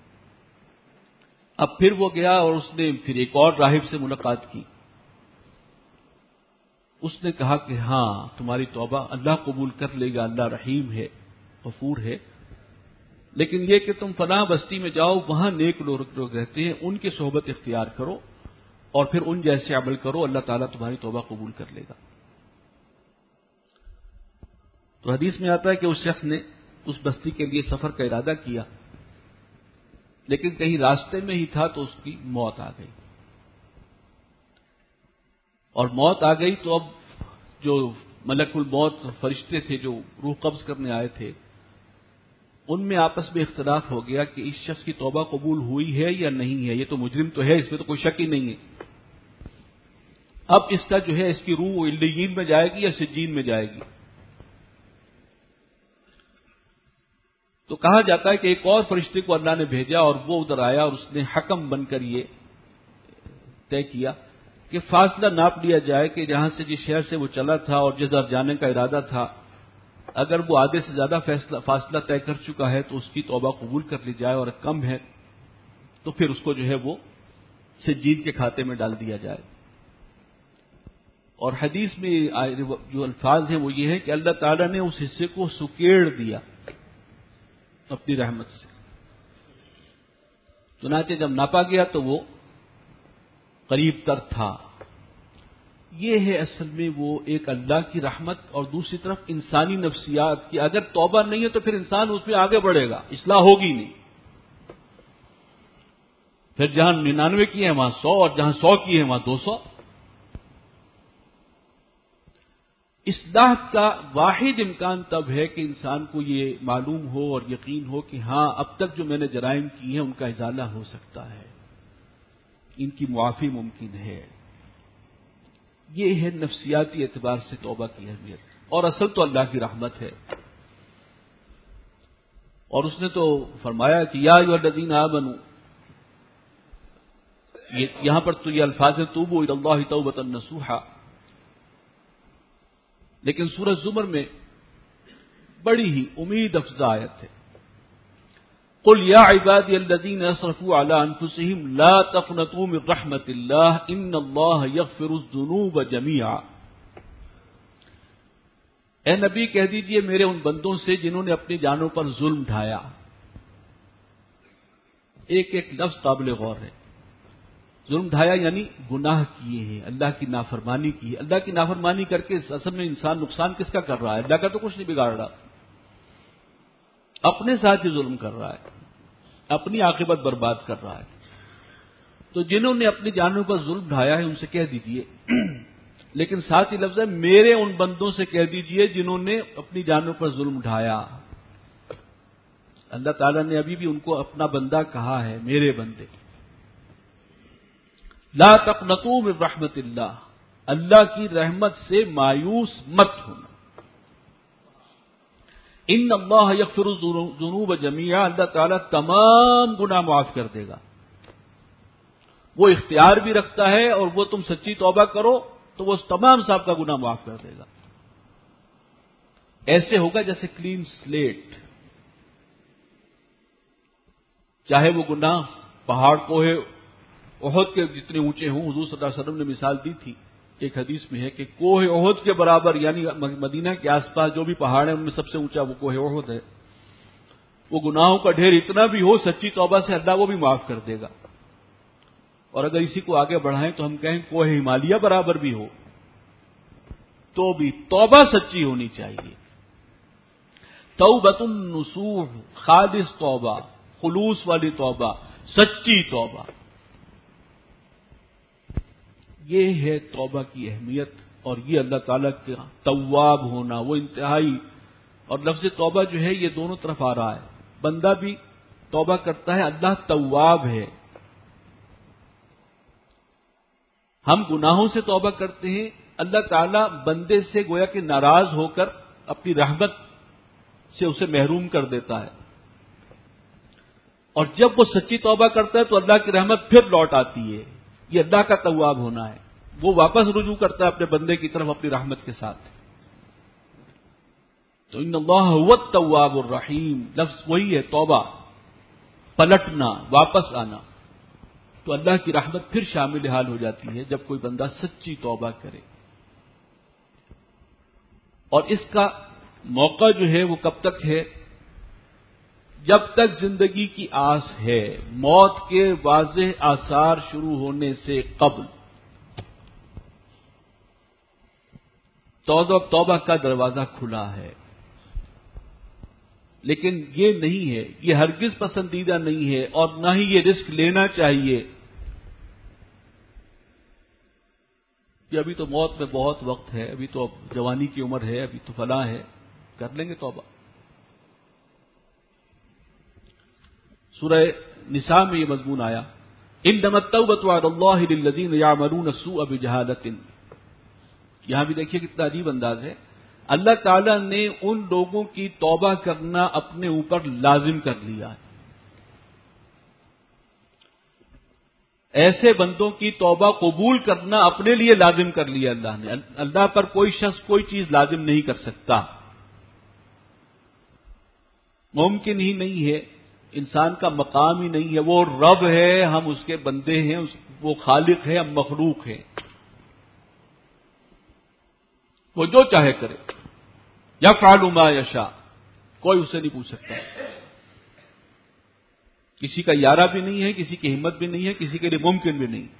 اب پھر وہ گیا اور اس نے پھر ایک اور راہب سے ملاقات کی. اس نے کہا کہ ہاں تمہاری توبہ اللہ قبول کر لے گا، اللہ رحیم ہے، غفور ہے، لیکن یہ کہ تم فلاں بستی میں جاؤ، وہاں نیک لوگ رہتے ہیں، ان کی صحبت اختیار کرو اور پھر ان جیسے عمل کرو، اللہ تعالیٰ تمہاری توبہ قبول کر لے گا. تو حدیث میں آتا ہے کہ اس شخص نے اس بستی کے لیے سفر کا ارادہ کیا، لیکن کہیں راستے میں ہی تھا تو اس کی موت آ گئی. اور موت آ گئی تو اب جو ملک الموت فرشتے تھے جو روح قبض کرنے آئے تھے، ان میں آپس میں اختلاف ہو گیا کہ اس شخص کی توبہ قبول ہوئی ہے یا نہیں ہے. یہ تو مجرم تو ہے، اس میں تو کوئی شک ہی نہیں ہے. اب اس کا جو ہے اس کی روح علیین میں جائے گی یا سجین میں جائے گی. تو کہا جاتا ہے کہ ایک اور فرشتے کو اللہ نے بھیجا اور وہ ادھر آیا اور اس نے حکم بن کر یہ طے کیا کہ فاصلہ ناپ لیا جائے کہ جہاں سے جس شہر سے وہ چلا تھا اور جس طرف جانے کا ارادہ تھا، اگر وہ آدھے سے زیادہ فاصلہ طے کر چکا ہے تو اس کی توبہ قبول کر لی جائے، اور کم ہے تو پھر اس کو جو ہے وہ سجین کے کھاتے میں ڈال دیا جائے. اور حدیث میں جو الفاظ ہیں وہ یہ ہے کہ اللہ تعالیٰ نے اس حصے کو سکیڑ دیا اپنی رحمت سے. چنانچہ جب ناپا گیا تو وہ قریب تر تھا. یہ ہے اصل میں وہ ایک اللہ کی رحمت، اور دوسری طرف انسانی نفسیات کی. اگر توبہ نہیں ہے تو پھر انسان اس میں آگے بڑھے گا، اصلاح ہوگی نہیں. پھر جہاں 99 کی ہے وہاں 100، اور جہاں 100 کی ہے وہاں 200. اصلاح کا واحد امکان تب ہے کہ انسان کو یہ معلوم ہو اور یقین ہو کہ ہاں اب تک جو میں نے جرائم کی ہیں ان کا ازالہ ہو سکتا ہے، ان کی معافی ممکن ہے. یہ ہے نفسیاتی اعتبار سے توبہ کی اہمیت، اور اصل تو اللہ کی رحمت ہے. اور اس نے تو فرمایا کہ یا ایھا الذین آمنوا، یہاں پر تو یہ الفاظ ہیں توبوا الی اللہ توبۃ نصوحا، لیکن سورہ زمر میں بڑی ہی امید افزا آیت ہے. قل یا عبادی الذین اسرفوا علی انفسہم لا تقنطوا من رحمت اللہ ان اللہ یغفر الذنوب جميعا. اے نبی کہہ دیجئے میرے ان بندوں سے جنہوں نے اپنی جانوں پر ظلم ڈھایا. ایک ایک لفظ قابل غور ہے. ظلم ڈھایا یعنی گناہ کیے ہیں، اللہ کی نافرمانی کی ہے. اللہ کی نافرمانی کر کے اصل میں انسان نقصان کس کا کر رہا ہے؟ اللہ کا تو کچھ نہیں بگاڑ رہا، اپنے ساتھ ہی ظلم کر رہا ہے، اپنی عاقبت برباد کر رہا ہے. تو جنہوں نے اپنی جانوں پر ظلم ڈھایا ہے ان سے کہہ دیجئے، لیکن ساتھ ہی لفظ ہے میرے ان بندوں سے کہہ دیجئے جنہوں نے اپنی جانوں پر ظلم ڈھایا. اللہ تعالیٰ نے ابھی بھی ان کو اپنا بندہ کہا ہے، میرے بندے. لا تقنطوا من رحمت اللہ، اللہ کی رحمت سے مایوس مت ہونا. ان اللہ یغفر الذنوب جميعا، اللہ تعالیٰ تمام گناہ معاف کر دے گا. وہ اختیار بھی رکھتا ہے، اور وہ تم سچی توبہ کرو تو وہ تمام سابقہ گناہ معاف کر دے گا. ایسے ہوگا جیسے کلین سلیٹ. چاہے وہ گناہ پہاڑ کوہ احد کے جتنے اونچے ہوں. حضور صلی اللہ علیہ وسلم نے مثال دی تھی ایک حدیث میں ہے کہ کوہ احد کے برابر، یعنی مدینہ کے آس پاس جو بھی پہاڑ ہیں ان میں سب سے اونچا وہ کوہ احد ہے. وہ گناہوں کا ڈھیر اتنا بھی ہو، سچی توبہ سے اللہ وہ بھی معاف کر دے گا. اور اگر اسی کو آگے بڑھائیں تو ہم کہیں کوہ ہمالیہ برابر بھی ہو تو بھی توبہ سچی ہونی چاہیے. توبۃ النصوح، خالص توبہ، خلوص والی توبہ، سچی توبہ. یہ ہے توبہ کی اہمیت، اور یہ اللہ تعالیٰ کے تواب ہونا، وہ انتہائی. اور لفظ توبہ جو ہے یہ دونوں طرف آ رہا ہے. بندہ بھی توبہ کرتا ہے، اللہ تواب ہے. ہم گناہوں سے توبہ کرتے ہیں، اللہ تعالیٰ بندے سے گویا کہ ناراض ہو کر اپنی رحمت سے اسے محروم کر دیتا ہے. اور جب وہ سچی توبہ کرتا ہے تو اللہ کی رحمت پھر لوٹ آتی ہے. یہ اللہ کا تواب ہونا ہے. وہ واپس رجوع کرتا ہے اپنے بندے کی طرف اپنی رحمت کے ساتھ. تو ان اللہ هو التواب الرحیم، لفظ وہی ہے توبہ، پلٹنا، واپس آنا. تو اللہ کی رحمت پھر شامل حال ہو جاتی ہے جب کوئی بندہ سچی توبہ کرے. اور اس کا موقع جو ہے وہ کب تک ہے؟ جب تک زندگی کی آس ہے، موت کے واضح آثار شروع ہونے سے قبل توبہ کا دروازہ کھلا ہے. لیکن یہ نہیں ہے، یہ ہرگز پسندیدہ نہیں ہے، اور نہ ہی یہ رسک لینا چاہیے کہ ابھی تو موت میں بہت وقت ہے، ابھی تو اب جوانی کی عمر ہے، ابھی تو فلاں ہے، کر لیں گے توبہ. سورہ نساء میں یہ مضمون آیا، انما التوبۃ علی اللہ للذین یعملون السوء بجہالۃ. یہاں بھی دیکھیے کتنا عجیب انداز ہے. اللہ تعالیٰ نے ان لوگوں کی توبہ کرنا اپنے اوپر لازم کر لیا ہے. ایسے بندوں کی توبہ قبول کرنا اپنے لیے لازم کر لیا اللہ نے. اللہ پر کوئی شخص کوئی چیز لازم نہیں کر سکتا. ممکن ہی نہیں ہے، انسان کا مقام ہی نہیں ہے. وہ رب ہے، ہم اس کے بندے ہیں، وہ خالق ہے، ہم مخلوق ہیں. وہ جو چاہے کرے، یفعل ما یشاء، کوئی اسے نہیں پوچھ سکتا. کسی کا یارہ بھی نہیں ہے، کسی کی ہمت بھی نہیں ہے، کسی کے لیے ممکن بھی نہیں.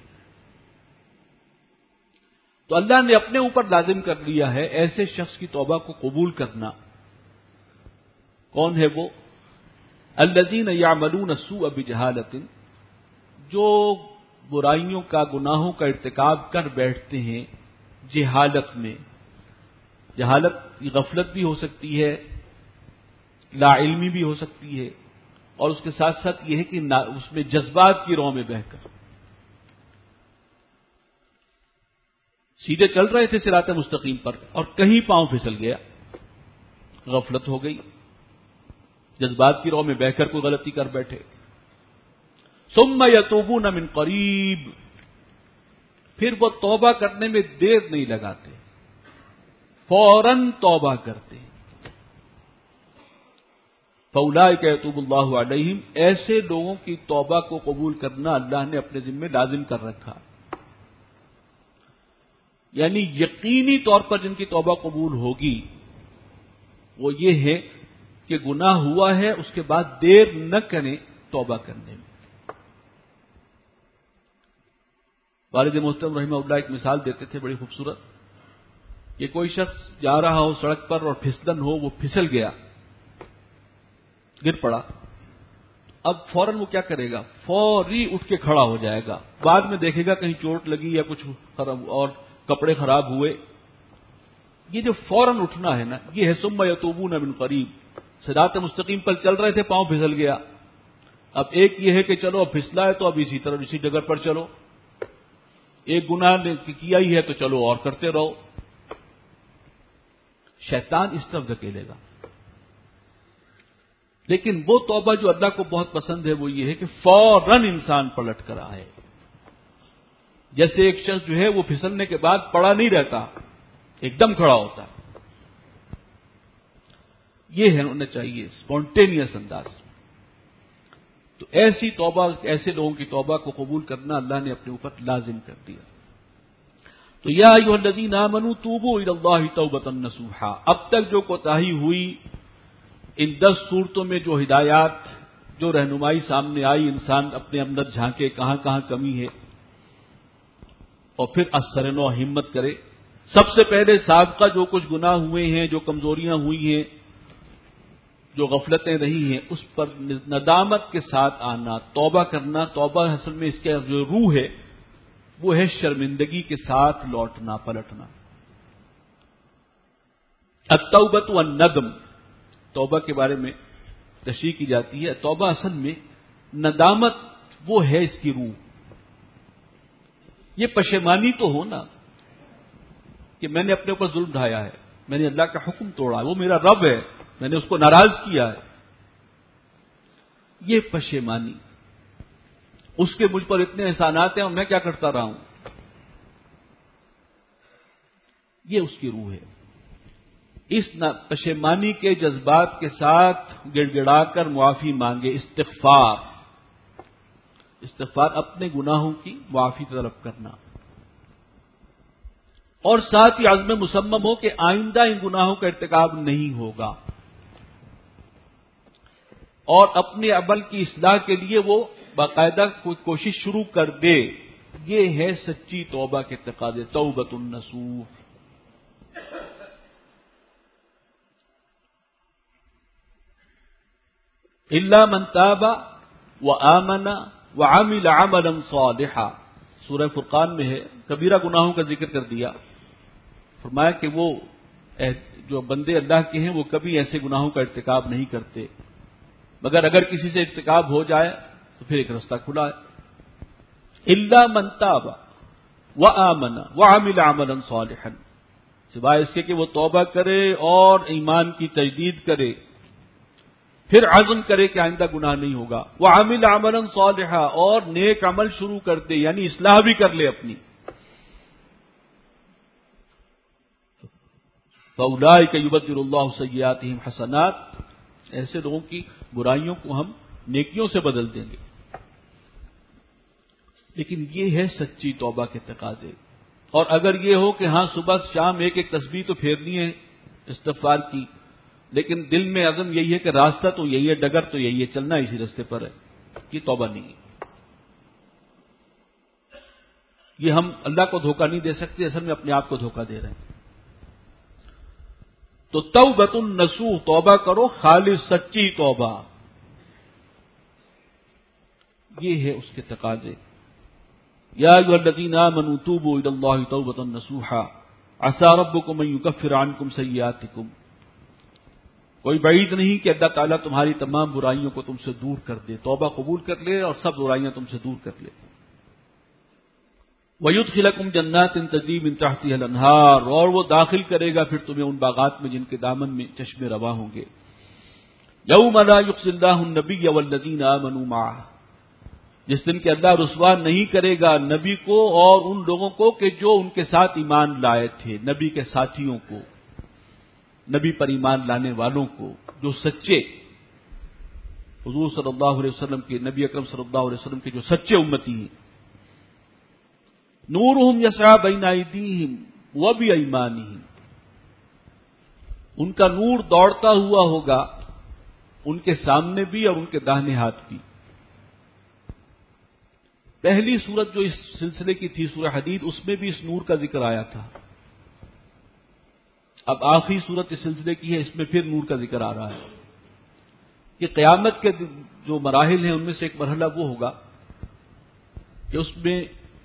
تو اللہ نے اپنے اوپر لازم کر لیا ہے ایسے شخص کی توبہ کو قبول کرنا. کون ہے وہ؟ الذین یعملون السوء بجہالۃ، جو برائیوں کا، گناہوں کا ارتکاب کر بیٹھتے ہیں جہالت میں. جہالت کی غفلت بھی ہو سکتی ہے، لا علمی بھی ہو سکتی ہے، اور اس کے ساتھ ساتھ یہ ہے کہ اس میں جذبات کی رو میں بہہ کر. سیدھے چل رہے تھے صراط مستقیم پر اور کہیں پاؤں پھسل گیا، غفلت ہو گئی، جذبات کی رو میں بہہ کر کوئی غلطی کر بیٹھے. ثم یتوبون من قریب، پھر وہ توبہ کرنے میں دیر نہیں لگاتے، فوراً توبہ کرتے. فاولئک یتوب اللہ علیہم، ایسے لوگوں کی توبہ کو قبول کرنا اللہ نے اپنے ذمہ لازم کر رکھا. یعنی یقینی طور پر جن کی توبہ قبول ہوگی وہ یہ ہے کہ گناہ ہوا ہے، اس کے بعد دیر نہ کریں توبہ کرنے میں. والد محترم رحمہ اللہ ایک مثال دیتے تھے بڑی خوبصورت، کہ کوئی شخص جا رہا ہو سڑک پر اور پھسلن ہو، وہ پھسل گیا، گر پڑا. اب فوراً وہ کیا کرے گا؟ فوری اٹھ کے کھڑا ہو جائے گا. بعد میں دیکھے گا کہیں چوٹ لگی یا کچھ خراب اور کپڑے خراب ہوئے. یہ جو فوراً اٹھنا ہے نا، یہ ہے ثم یتوبون من قریب. صراط مستقیم پر چل رہے تھے، پاؤں پھسل گیا. اب ایک یہ ہے کہ چلو اب پھسلا ہے تو اب اسی طرح اسی جگہ پر چلو. ایک گناہ نے کیا ہی ہے تو چلو اور کرتے رہو. شیطان اس طرف دھکیلے گا. لیکن وہ توبہ جو اللہ کو بہت پسند ہے وہ یہ ہے کہ فوراً انسان پلٹ کر آئے. جیسے ایک شخص جو ہے وہ پھسلنے کے بعد پڑا نہیں رہتا، ایک دم کھڑا ہوتا ہے. یہ ہونا چاہیے اسپونٹینیس انداز. تو ایسی توبہ، ایسے لوگوں کی توبہ کو قبول کرنا اللہ نے اپنے اوپر لازم کر دیا. تو یا ایھا الذین آمنوا توبوا الی اللہ توبۃ نصوحا. اب تک جو کوتاہی ہوئی ان 10 صورتوں میں، جو ہدایات، جو رہنمائی سامنے آئی، انسان اپنے اندر جھانکے کہاں کہاں کمی ہے اور پھر اثر نو ہمت کرے. سب سے پہلے سابقہ جو کچھ گناہ ہوئے ہیں، جو کمزوریاں ہوئی ہیں، جو غفلتیں رہی ہیں، اس پر ندامت کے ساتھ آنا، توبہ کرنا. توبہ اصل میں اس کے جو روح ہے وہ ہے شرمندگی کے ساتھ لوٹنا، پلٹنا. التوبۃ والندم، توبہ کے بارے میں تشریح کی جاتی ہے. توبہ اصل میں ندامت وہ ہے اس کی روح. یہ پشیمانی تو ہونا کہ میں نے اپنے اوپر ظلم ڈھایا ہے، میں نے اللہ کا حکم توڑا ہے، وہ میرا رب ہے، میں نے اس کو ناراض کیا ہے. یہ پشیمانی، اس کے مجھ پر اتنے احسانات ہیں اور میں کیا کرتا رہا ہوں، یہ اس کی روح ہے. اس پشیمانی کے جذبات کے ساتھ گڑ گڑا کر معافی مانگے. استغفار اپنے گناہوں کی معافی طلب کرنا، اور ساتھ ہی عزم مصمم ہو کہ آئندہ ان گناہوں کا ارتکاب نہیں ہوگا، اور اپنے عمل کی اصلاح کے لیے وہ باقاعدہ کوئی کوشش شروع کر دے. یہ ہے سچی توبہ کے تقاضے. توبۃ النصوح. الا من تاب وآمن وعمل عملا صالحا. سورہ فرقان میں ہے، کبیرہ گناہوں کا ذکر کر دیا. فرمایا کہ وہ جو بندے اللہ کے ہیں وہ کبھی ایسے گناہوں کا ارتکاب نہیں کرتے، مگر اگر کسی سے ارتکاب ہو جائے تو پھر ایک رستہ کھلا ہے. الا من تاب وآمن وعمل عملا صالحا، سوائے اس کے کہ وہ توبہ کرے اور ایمان کی تجدید کرے، پھر عزم کرے کہ آئندہ گناہ نہیں ہوگا. وعمل عملا صالحا، اور نیک عمل شروع کر دے، یعنی اصلاح بھی کر لے اپنی. فاولئک یبدل اللہ سیئاتہم حسنات، ایسے لوگوں کی برائیوں کو ہم نیکیوں سے بدل دیں گے. لیکن یہ ہے سچی توبہ کے تقاضے. اور اگر یہ ہو کہ ہاں صبح شام ایک ایک تسبیح تو پھیرنی ہے استغفار کی، لیکن دل میں عزم یہی ہے کہ راستہ تو یہی ہے، ڈگر تو یہی ہے، چلنا اسی راستے پر ہے، یہ توبہ نہیں ہے. یہ ہم اللہ کو دھوکہ نہیں دے سکتے، اصل میں اپنے آپ کو دھوکہ دے رہے ہیں. تو توبۃ النصوح، توبہ کرو خالص سچی توبہ، یہ ہے اس کے تقاضے. یا ایھا الذین آمنوا توبوا الی اللہ توبۃ نصوحا عسى ربکم ان یکفر عنکم سیئاتکم. کوئی بعید نہیں کہ اللہ تعالیٰ تمہاری تمام برائیوں کو تم سے دور کر دے، توبہ قبول کر لے اور سب برائیاں تم سے دور کر لے. وَيُدْخِلَكُمْ جَنَّاتٍ تَجْرِي مِن تَحْتِهَا الْأَنْهَارُ، اور وہ داخل کرے گا پھر تمہیں ان باغات میں جن کے دامن میں چشمے رواں ہوں گے. يَوْمَ لَا يُخْزِي اللَّهُ النَّبِيَّ وَالَّذِينَ آمَنُوا مَعَهُ، جس دن کہ اللہ رسوا نہیں کرے گا نبی کو اور ان لوگوں کو کہ جو ان کے ساتھ ایمان لائے تھے، نبی کے ساتھیوں کو، نبی پر ایمان لانے والوں کو، جو سچے حضور صلی اللہ علیہ وسلم کے، نبی اکرم صلی اللہ علیہ وسلم کے جو سچے امتی ہیں. نورہم یسعی بین ایدیہم وبایمانہم، ان کا نور دوڑتا ہوا ہوگا ان کے سامنے بھی اور ان کے داہنے ہاتھ بھی. پہلی سورت جو اس سلسلے کی تھی سورہ حدید، اس میں بھی اس نور کا ذکر آیا تھا. اب آخری سورت اس سلسلے کی ہے، اس میں پھر نور کا ذکر آ رہا ہے. کہ قیامت کے جو مراحل ہیں ان میں سے ایک مرحلہ وہ ہوگا کہ اس میں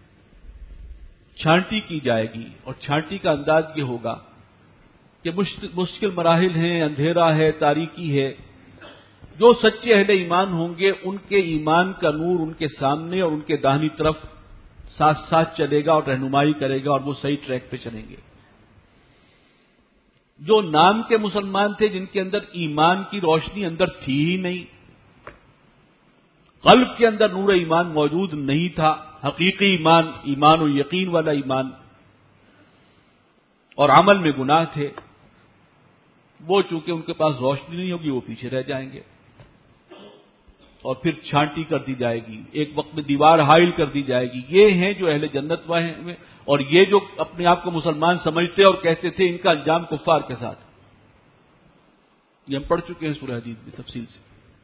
چھانٹی کی جائے گی، اور چھانٹی کا انداز یہ ہوگا کہ مشکل مراحل ہیں، اندھیرا ہے، تاریکی ہے. جو سچے اہل ایمان ہوں گے ان کے ایمان کا نور ان کے سامنے اور ان کے داہنی طرف ساتھ ساتھ چلے گا اور رہنمائی کرے گا، اور وہ صحیح ٹریک پہ چلیں گے. جو نام کے مسلمان تھے، جن کے اندر ایمان کی روشنی اندر تھی ہی نہیں، قلب کے اندر نور ایمان موجود نہیں تھا، حقیقی ایمان، ایمان و یقین والا ایمان اور عمل میں گناہ تھے، وہ چونکہ ان کے پاس روشنی نہیں ہوگی وہ پیچھے رہ جائیں گے، اور پھر چھانٹی کر دی جائے گی، ایک وقت میں دیوار حائل کر دی جائے گی۔ یہ ہیں جو اہل جنت میں، اور یہ جو اپنے آپ کو مسلمان سمجھتے اور کہتے تھے، ان کا انجام کفار کے ساتھ۔ یہ ہم پڑھ چکے ہیں سورہ حدید میں تفصیل سے۔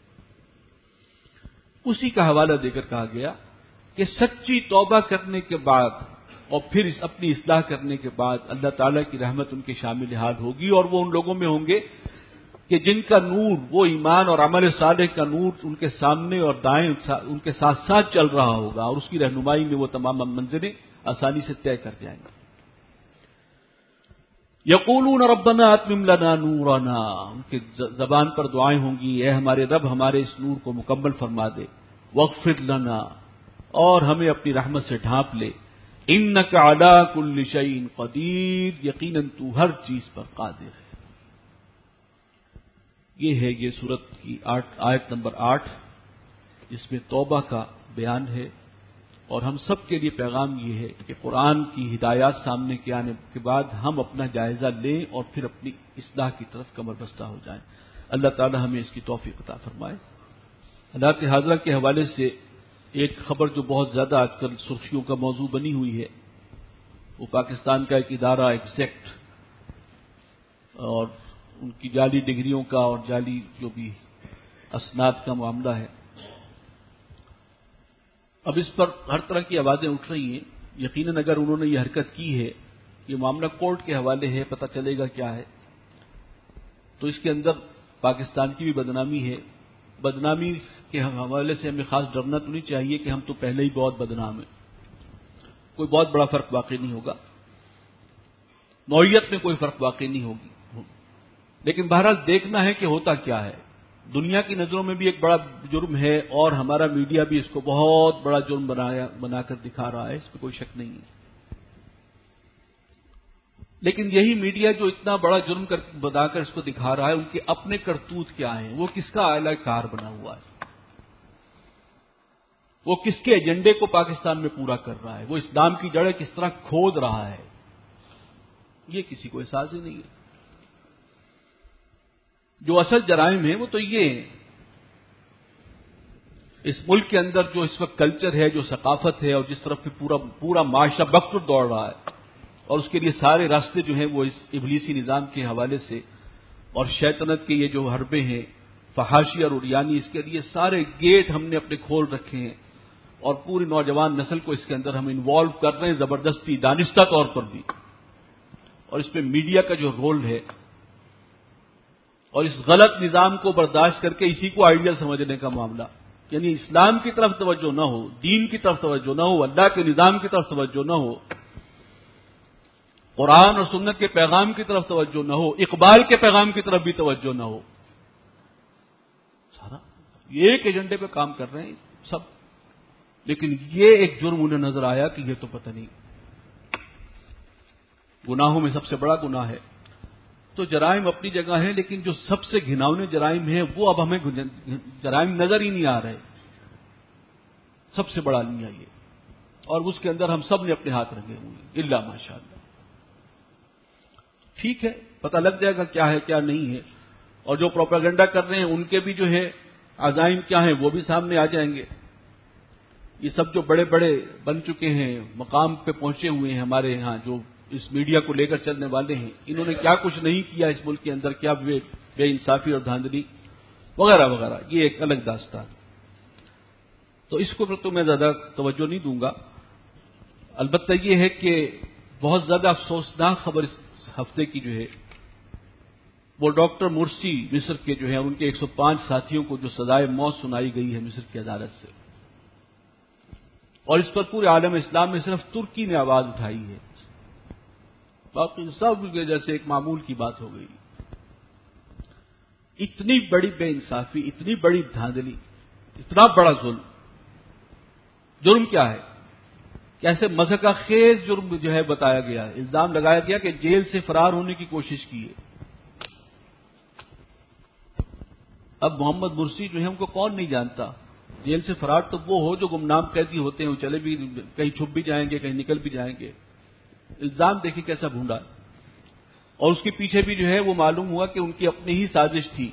اسی کا حوالہ دے کر کہا گیا کہ سچی توبہ کرنے کے بعد اور پھر اپنی اصلاح کرنے کے بعد اللہ تعالیٰ کی رحمت ان کے شامل حال ہوگی، اور وہ ان لوگوں میں ہوں گے کہ جن کا نور، وہ ایمان اور عمل صالح کا نور ان کے سامنے اور دائیں ان کے ساتھ ساتھ چل رہا ہوگا، اور اس کی رہنمائی میں وہ تمام منزلیں آسانی سے طے کر جائیں گے۔ یقولون ربنا اتمم لنا نورنا، ان کے زبان پر دعائیں ہوں گی، اے ہمارے رب ہمارے اس نور کو مکمل فرما دے، واغفر لنا، اور ہمیں اپنی رحمت سے ڈھانپ لے، انک علی کل شیء قدیر، یقیناً تو ہر چیز پر قادر ہے۔ یہ ہے یہ سورت کی آیت نمبر 8، جس میں توبہ کا بیان ہے، اور ہم سب کے لیے پیغام یہ ہے کہ قرآن کی ہدایات سامنے کے آنے کے بعد ہم اپنا جائزہ لیں اور پھر اپنی اصلاح کی طرف کمر بستہ ہو جائیں۔ اللہ تعالی ہمیں اس کی توفیق عطا فرمائے۔ حالات حاضرہ کے حوالے سے ایک خبر جو بہت زیادہ آج کل سرخیوں کا موضوع بنی ہوئی ہے، وہ پاکستان کا ایک ادارہ ایگزیکٹ اور ان کی جعلی ڈگریوں کا اور جعلی جو بھی اسناد کا معاملہ ہے۔ اب اس پر ہر طرح کی آوازیں اٹھ رہی ہیں۔ یقیناً اگر انہوں نے یہ حرکت کی ہے، یہ معاملہ کورٹ کے حوالے ہے، پتہ چلے گا کیا ہے، تو اس کے اندر پاکستان کی بھی بدنامی ہے۔ بدنامی کے حوالے سے ہمیں خاص ڈرنا تو نہیں چاہیے کہ ہم تو پہلے ہی بہت بدنام ہیں، کوئی بہت بڑا فرق واقع نہیں ہوگا، نوعیت میں کوئی فرق واقع نہیں ہوگی، لیکن بہرحال دیکھنا ہے کہ ہوتا کیا ہے۔ دنیا کی نظروں میں بھی ایک بڑا جرم ہے، اور ہمارا میڈیا بھی اس کو بہت بڑا جرم بنا کر دکھا رہا ہے، اس میں کوئی شک نہیں ہے۔ لیکن یہی میڈیا جو اتنا بڑا جرم بنا کر اس کو دکھا رہا ہے، ان کے اپنے کرتوت کیا ہیں، وہ کس کا اعلی کار بنا ہوا ہے، وہ کس کے ایجنڈے کو پاکستان میں پورا کر رہا ہے، وہ اسلام کی جڑیں کس طرح کھود رہا ہے، یہ کسی کو احساس ہی نہیں ہے۔ جو اصل جرائم ہیں وہ تو یہ ہیں، اس ملک کے اندر جو اس وقت کلچر ہے، جو ثقافت ہے، اور جس طرف پہ پورا معاشرہ بکر دوڑ رہا ہے، اور اس کے لیے سارے راستے جو ہیں وہ اس ابلیسی نظام کے حوالے سے، اور شیطنت کے یہ جو حربے ہیں، فحاشی اور عریانی، اس کے لیے سارے گیٹ ہم نے اپنے کھول رکھے ہیں، اور پوری نوجوان نسل کو اس کے اندر ہم انوالو کر رہے ہیں زبردستی، دانستہ طور پر بھی، اور اس پہ میڈیا کا جو رول ہے، اور اس غلط نظام کو برداشت کر کے اسی کو آئیڈیل سمجھنے کا معاملہ، یعنی اسلام کی طرف توجہ نہ ہو، دین کی طرف توجہ نہ ہو، اللہ کے نظام کی طرف توجہ نہ ہو، قرآن اور سنت کے پیغام کی طرف توجہ نہ ہو، اقبال کے پیغام کی طرف بھی توجہ نہ ہو، سارا یہ ایک ایجنڈے پہ کام کر رہے ہیں سب، لیکن یہ ایک جرم انہیں نظر آیا کہ یہ تو پتہ نہیں، گناہوں میں سب سے بڑا گناہ ہے۔ تو جرائم اپنی جگہ ہیں، لیکن جو سب سے گھناؤنے جرائم ہیں وہ اب ہمیں جرائم نظر ہی نہیں آ رہے، سب سے بڑا المیہ یہ، اور اس کے اندر ہم سب نے اپنے ہاتھ رنگے ہوئے ہیں، الا ماشاءاللہ۔ ٹھیک ہے، پتہ لگ جائے گا کیا ہے کیا نہیں ہے، اور جو پروپیگنڈا کر رہے ہیں ان کے بھی جو ہے عزائم کیا ہیں وہ بھی سامنے آ جائیں گے۔ یہ سب جو بڑے بڑے بن چکے ہیں، مقام پہ پہنچے ہوئے ہیں ہمارے ہاں، جو اس میڈیا کو لے کر چلنے والے ہیں، انہوں نے کیا کچھ نہیں کیا اس ملک کے اندر، کیا بے انصافی اور دھاندلی وغیرہ وغیرہ، یہ ایک الگ داستان۔ تو اس کو تو میں زیادہ توجہ نہیں دوں گا۔ البتہ یہ ہے کہ بہت زیادہ افسوسناک خبر اس ہفتے کی جو ہے وہ ڈاکٹر مرسی مصر کے جو ہیں، ان کے 105 ساتھیوں کو جو سزائے موت سنائی گئی ہے مصر کی عدالت سے، اور اس پر پورے عالم اسلام میں صرف ترکی نے آواز اٹھائی ہے، باقی سب جیسے ایک معمول کی بات ہو گئی۔ اتنی بڑی بے انصافی، اتنی بڑی دھاندلی، اتنا بڑا ظلم، جرم کیا ہے؟ کیسے مذہقہ خیز جرم جو ہے بتایا گیا، الزام لگایا گیا کہ جیل سے فرار ہونے کی کوشش کی ہے۔ اب محمد مرسی جو ہے ان کو کون نہیں جانتا، جیل سے فرار تو وہ ہو جو گمنام قیدی ہوتے ہیں، وہ چلے بھی کہیں چھپ بھی جائیں گے، کہیں نکل بھی جائیں گے. الزام دیکھیں کیسا ڈھونڈا، اور اس کے پیچھے بھی جو ہے وہ معلوم ہوا کہ ان کی اپنی ہی سازش تھی،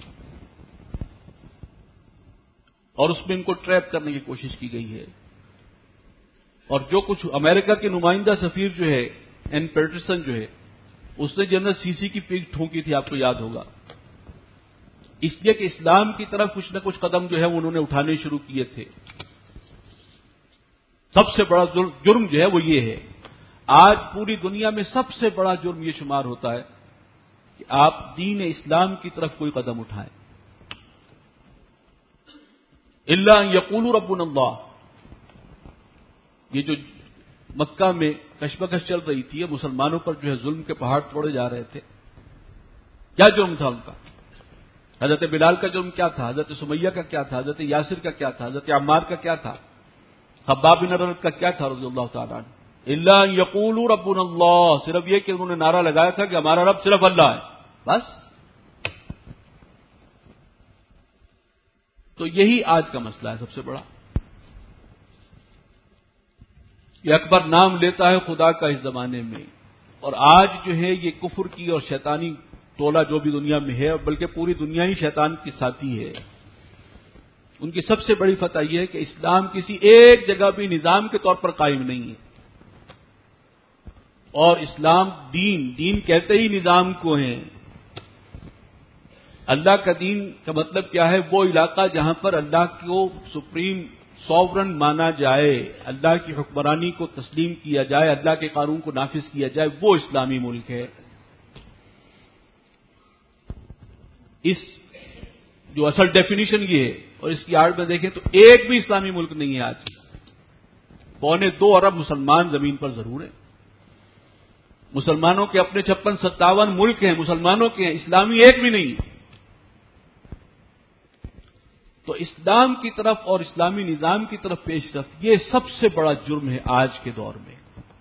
اور اس میں ان کو ٹریپ کرنے کی کوشش کی گئی ہے. اور جو کچھ امریکہ کے نمائندہ سفیر جو ہے این پیٹرسن جو ہے، اس نے جنرل سیسی کی پیٹھ ٹھونکی تھی، آپ کو یاد ہوگا، اس لیے کہ اسلام کی طرف کچھ نہ کچھ قدم جو ہے انہوں نے اٹھانے شروع کیے تھے. سب سے بڑا جرم جو ہے وہ یہ ہے، آج پوری دنیا میں سب سے بڑا جرم یہ شمار ہوتا ہے کہ آپ دین اسلام کی طرف کوئی قدم اٹھائیں. الا ان یقولوا ربنا اللہ، یہ جو مکہ میں کشمکش چل رہی تھی، مسلمانوں پر جو ہے ظلم کے پہاڑ توڑے جا رہے تھے، کیا جرم تھا ان کا؟ حضرت بلال کا جرم کیا تھا؟ حضرت سمیہ کا کیا تھا؟ حضرت یاسر کا کیا تھا؟ حضرت عمار کا کیا تھا؟ خباب بن ارد کا کیا تھا رضی اللہ تعالیٰ عنہ؟ الا ان یقولوا ربنا اللہ، صرف یہ کہ انہوں نے نعرہ لگایا تھا کہ ہمارا رب صرف اللہ ہے، بس. تو یہی آج کا مسئلہ ہے سب سے بڑا. یہ اکبر نام لیتا ہے خدا کا اس زمانے میں، اور آج جو ہے یہ کفر کی اور شیطانی ٹولہ جو بھی دنیا میں ہے، بلکہ پوری دنیا ہی شیطان کی ساتھی ہے. ان کی سب سے بڑی فتح یہ ہے کہ اسلام کسی ایک جگہ بھی نظام کے طور پر قائم نہیں ہے، اور اسلام دین کہتے ہی نظام کو ہیں. اللہ کا دین کا مطلب کیا ہے؟ وہ علاقہ جہاں پر اللہ کو سپریم سوورن مانا جائے، اللہ کی حکمرانی کو تسلیم کیا جائے، اللہ کے قانون کو نافذ کیا جائے، وہ اسلامی ملک ہے. اس جو اصل ڈیفینیشن یہ ہے، اور اس کی آڑ میں دیکھیں تو ایک بھی اسلامی ملک نہیں ہے آج. 2.25 ارب مسلمان زمین پر ضرور ہیں، مسلمانوں کے اپنے 56-57 ملک ہیں، مسلمانوں کے ہیں، اسلامی ایک بھی نہیں. تو اسلام کی طرف اور اسلامی نظام کی طرف پیش رفت، یہ سب سے بڑا جرم ہے آج کے دور میں.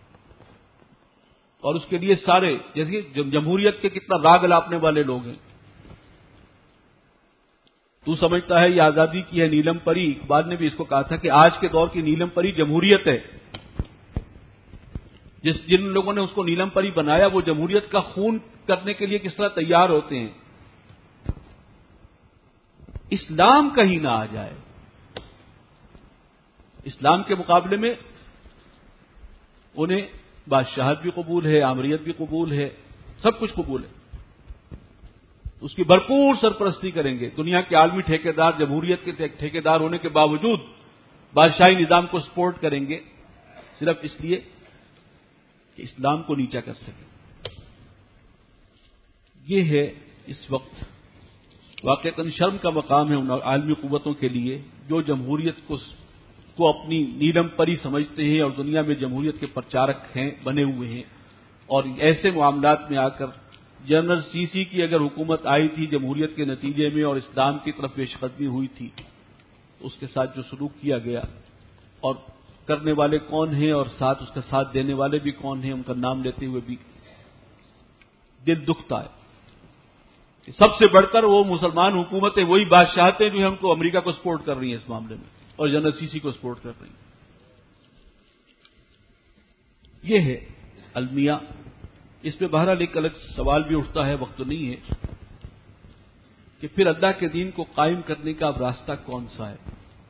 اور اس کے لیے سارے جیسے جمہوریت کے کتنا راگ الاپنے والے لوگ ہیں. تو سمجھتا ہے یہ آزادی کی ہے نیلم پری، اقبال نے بھی اس کو کہا تھا کہ آج کے دور کی نیلم پری جمہوریت ہے. جن لوگوں نے اس کو نیلم پری بنایا وہ جمہوریت کا خون کرنے کے لیے کس طرح تیار ہوتے ہیں. اسلام کہیں نہ آ جائے، اسلام کے مقابلے میں انہیں بادشاہت بھی قبول ہے، آمریت بھی قبول ہے، سب کچھ قبول ہے. اس کی بھرپور سرپرستی کریں گے. دنیا کے عالمی ٹھیکیدار جمہوریت کے ٹھیکیدار ہونے کے باوجود بادشاہی نظام کو سپورٹ کریں گے، صرف اس لیے کہ اسلام کو نیچا کر سکیں. یہ ہے اس وقت واقعتاً شرم کا مقام ہے ان عالمی قوتوں کے لیے جو جمہوریت کو اپنی نیلم پری سمجھتے ہیں اور دنیا میں جمہوریت کے پرچارک ہیں، بنے ہوئے ہیں. اور ایسے معاملات میں آ کر جنرل سیسی کی اگر حکومت آئی تھی جمہوریت کے نتیجے میں اور اسلام کی طرف پیش قدمی ہوئی تھی، تو اس کے ساتھ جو سلوک کیا گیا، اور کرنے والے کون ہیں اور ساتھ اس کا ساتھ دینے والے بھی کون ہیں، ان کا نام لیتے ہوئے بھی دل دکھتا ہے. سب سے بڑھ کر وہ مسلمان حکومتیں، وہی بادشاہتیں جو ہیں ان کو امریکہ کو سپورٹ کر رہی ہیں اس معاملے میں، اور جنرل سیسی کو سپورٹ کر رہی ہیں. یہ ہے المیہ. اس پہ بہرحال ایک الگ سوال بھی اٹھتا ہے، وقت تو نہیں ہے، کہ پھر اللہ کے دین کو قائم کرنے کا اب راستہ کون سا ہے؟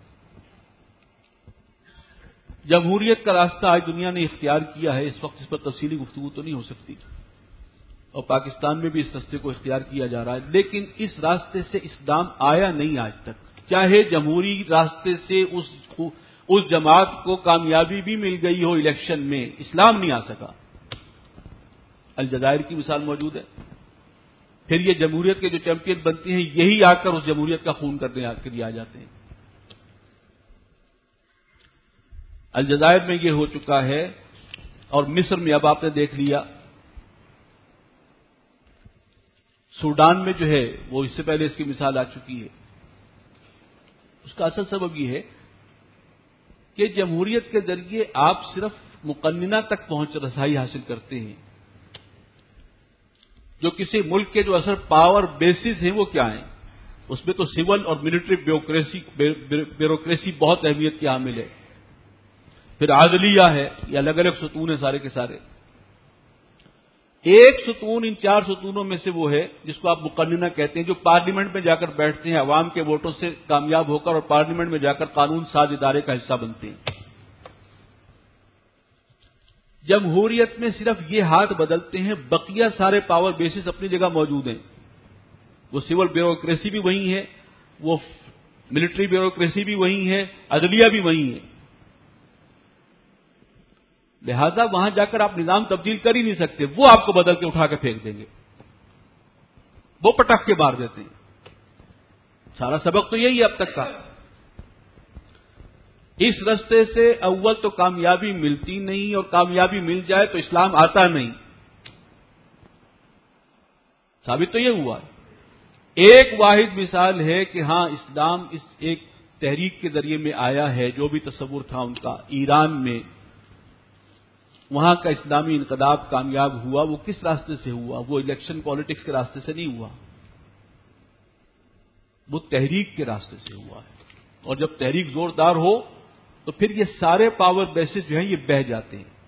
جمہوریت کا راستہ آج دنیا نے اختیار کیا ہے، اس وقت اس پر تفصیلی گفتگو تو نہیں ہو سکتی، اور پاکستان میں بھی اس راستے کو اختیار کیا جا رہا ہے. لیکن اس راستے سے اسلام آیا نہیں آج تک. چاہے جمہوری راستے سے اس جماعت کو کامیابی بھی مل گئی ہو الیکشن میں، اسلام نہیں آ سکا. الجزائر کی مثال موجود ہے. پھر یہ جمہوریت کے جو چیمپئن بنتے ہیں یہی آ کر اس جمہوریت کا خون کرنے کے لیے آ جاتے ہیں. الجزائر میں یہ ہو چکا ہے، اور مصر میں اب آپ نے دیکھ لیا. سوڈان میں جو ہے وہ اس سے پہلے اس کی مثال آ چکی ہے. اس کا اصل سبب یہ ہے کہ جمہوریت کے ذریعے آپ صرف مقننہ تک پہنچ رسائی حاصل کرتے ہیں. جو کسی ملک کے جو اصل پاور بیسز ہیں وہ کیا ہیں؟ اس میں تو سول اور ملٹری بیوروکریسی بہت اہمیت کی حامل ہے. پھر عدلیہ ہے، یہ الگ الگ ستون ہیں سارے کے سارے. ایک ستون ان 4 ستونوں میں سے وہ ہے جس کو آپ مقننہ کہتے ہیں، جو پارلیمنٹ میں جا کر بیٹھتے ہیں، عوام کے ووٹوں سے کامیاب ہو کر اور پارلیمنٹ میں جا کر قانون ساز ادارے کا حصہ بنتے ہیں. جمہوریت میں صرف یہ ہاتھ بدلتے ہیں، بقیہ سارے پاور بیسز اپنی جگہ موجود ہیں. وہ سول بیوروکریسی بھی وہی ہے، وہ ملٹری بیوروکریسی بھی وہی ہے، عدلیہ بھی وہی ہے. لہذا وہاں جا کر آپ نظام تبدیل کر ہی نہیں سکتے، وہ آپ کو بدل کے اٹھا کے پھینک دیں گے، وہ پٹک کے مار دیتے ہیں. سارا سبق تو یہی ہے اب تک کا. اس رستے سے اول تو کامیابی ملتی نہیں، اور کامیابی مل جائے تو اسلام آتا نہیں. ثابت تو یہ ہوا. ایک واحد مثال ہے کہ ہاں اسلام اس ایک تحریک کے ذریعے میں آیا ہے، جو بھی تصور تھا ان کا ایران میں، وہاں کا اسلامی انقلاب کامیاب ہوا. وہ کس راستے سے ہوا؟ وہ الیکشن پالیٹکس کے راستے سے نہیں ہوا، وہ تحریک کے راستے سے ہوا ہے. اور جب تحریک زوردار ہو تو پھر یہ سارے پاور بیسز جو ہیں یہ بہہ جاتے ہیں.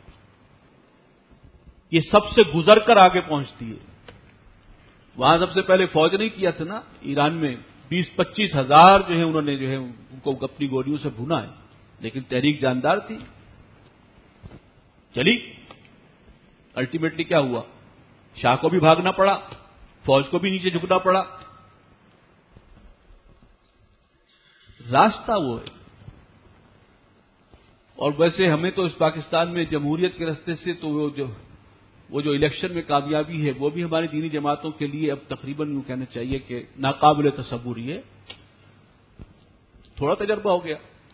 یہ سب سے گزر کر آگے پہنچتی ہے. وہاں سب سے پہلے فوج نہیں کیا تھا نا، ایران میں 20-25 ہزار جو ہے انہوں نے جو ہے ان کو اپنی گولیوں سے بھونا ہے، لیکن تحریک جاندار تھی، چلی. الٹیمیٹلی کیا ہوا؟ شاہ کو بھی بھاگنا پڑا، فوج کو بھی نیچے جھکنا پڑا. راستہ وہ ہے. اور ویسے ہمیں تو اس پاکستان میں جمہوریت کے راستے سے تو وہ جو الیکشن میں کامیابی ہے وہ بھی ہماری دینی جماعتوں کے لیے اب تقریباً یوں کہنا چاہیے کہ ناقابل تصور ہی ہے. تھوڑا تجربہ ہو گیا.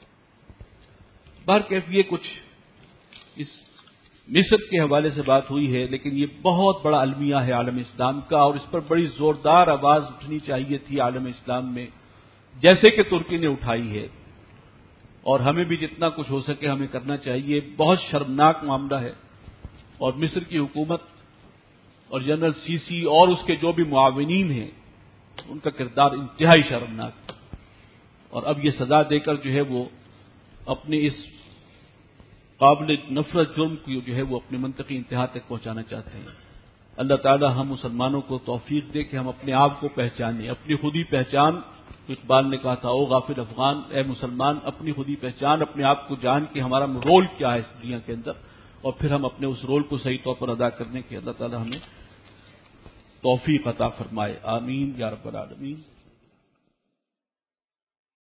بہرکیف یہ کچھ اس مصر کے حوالے سے بات ہوئی ہے، لیکن یہ بہت بڑا المیہ ہے عالم اسلام کا، اور اس پر بڑی زوردار آواز اٹھنی چاہیے تھی عالم اسلام میں، جیسے کہ ترکی نے اٹھائی ہے. اور ہمیں بھی جتنا کچھ ہو سکے ہمیں کرنا چاہیے. بہت شرمناک معاملہ ہے، اور مصر کی حکومت اور جنرل سیسی اور اس کے جو بھی معاونین ہیں ان کا کردار انتہائی شرمناک ہے. اور اب یہ سزا دے کر جو ہے وہ اپنے اس قابل نفرت جرم کو جو ہے وہ اپنے منطقی انتہا تک پہنچانا چاہتے ہیں. اللہ تعالی ہم مسلمانوں کو توفیق دے کہ ہم اپنے آپ کو پہچانیں، اپنی خودی پہچان. اقبال نے کہا تھا، او غافل افغان، اے مسلمان اپنی خودی پہچان، اپنے آپ کو جان کہ ہمارا رول کیا ہے اس دنیا کے اندر، اور پھر ہم اپنے اس رول کو صحیح طور پر ادا کرنے کے اللہ تعالی ہمیں توفیق عطا فرمائے. آمین یا رب العالمین.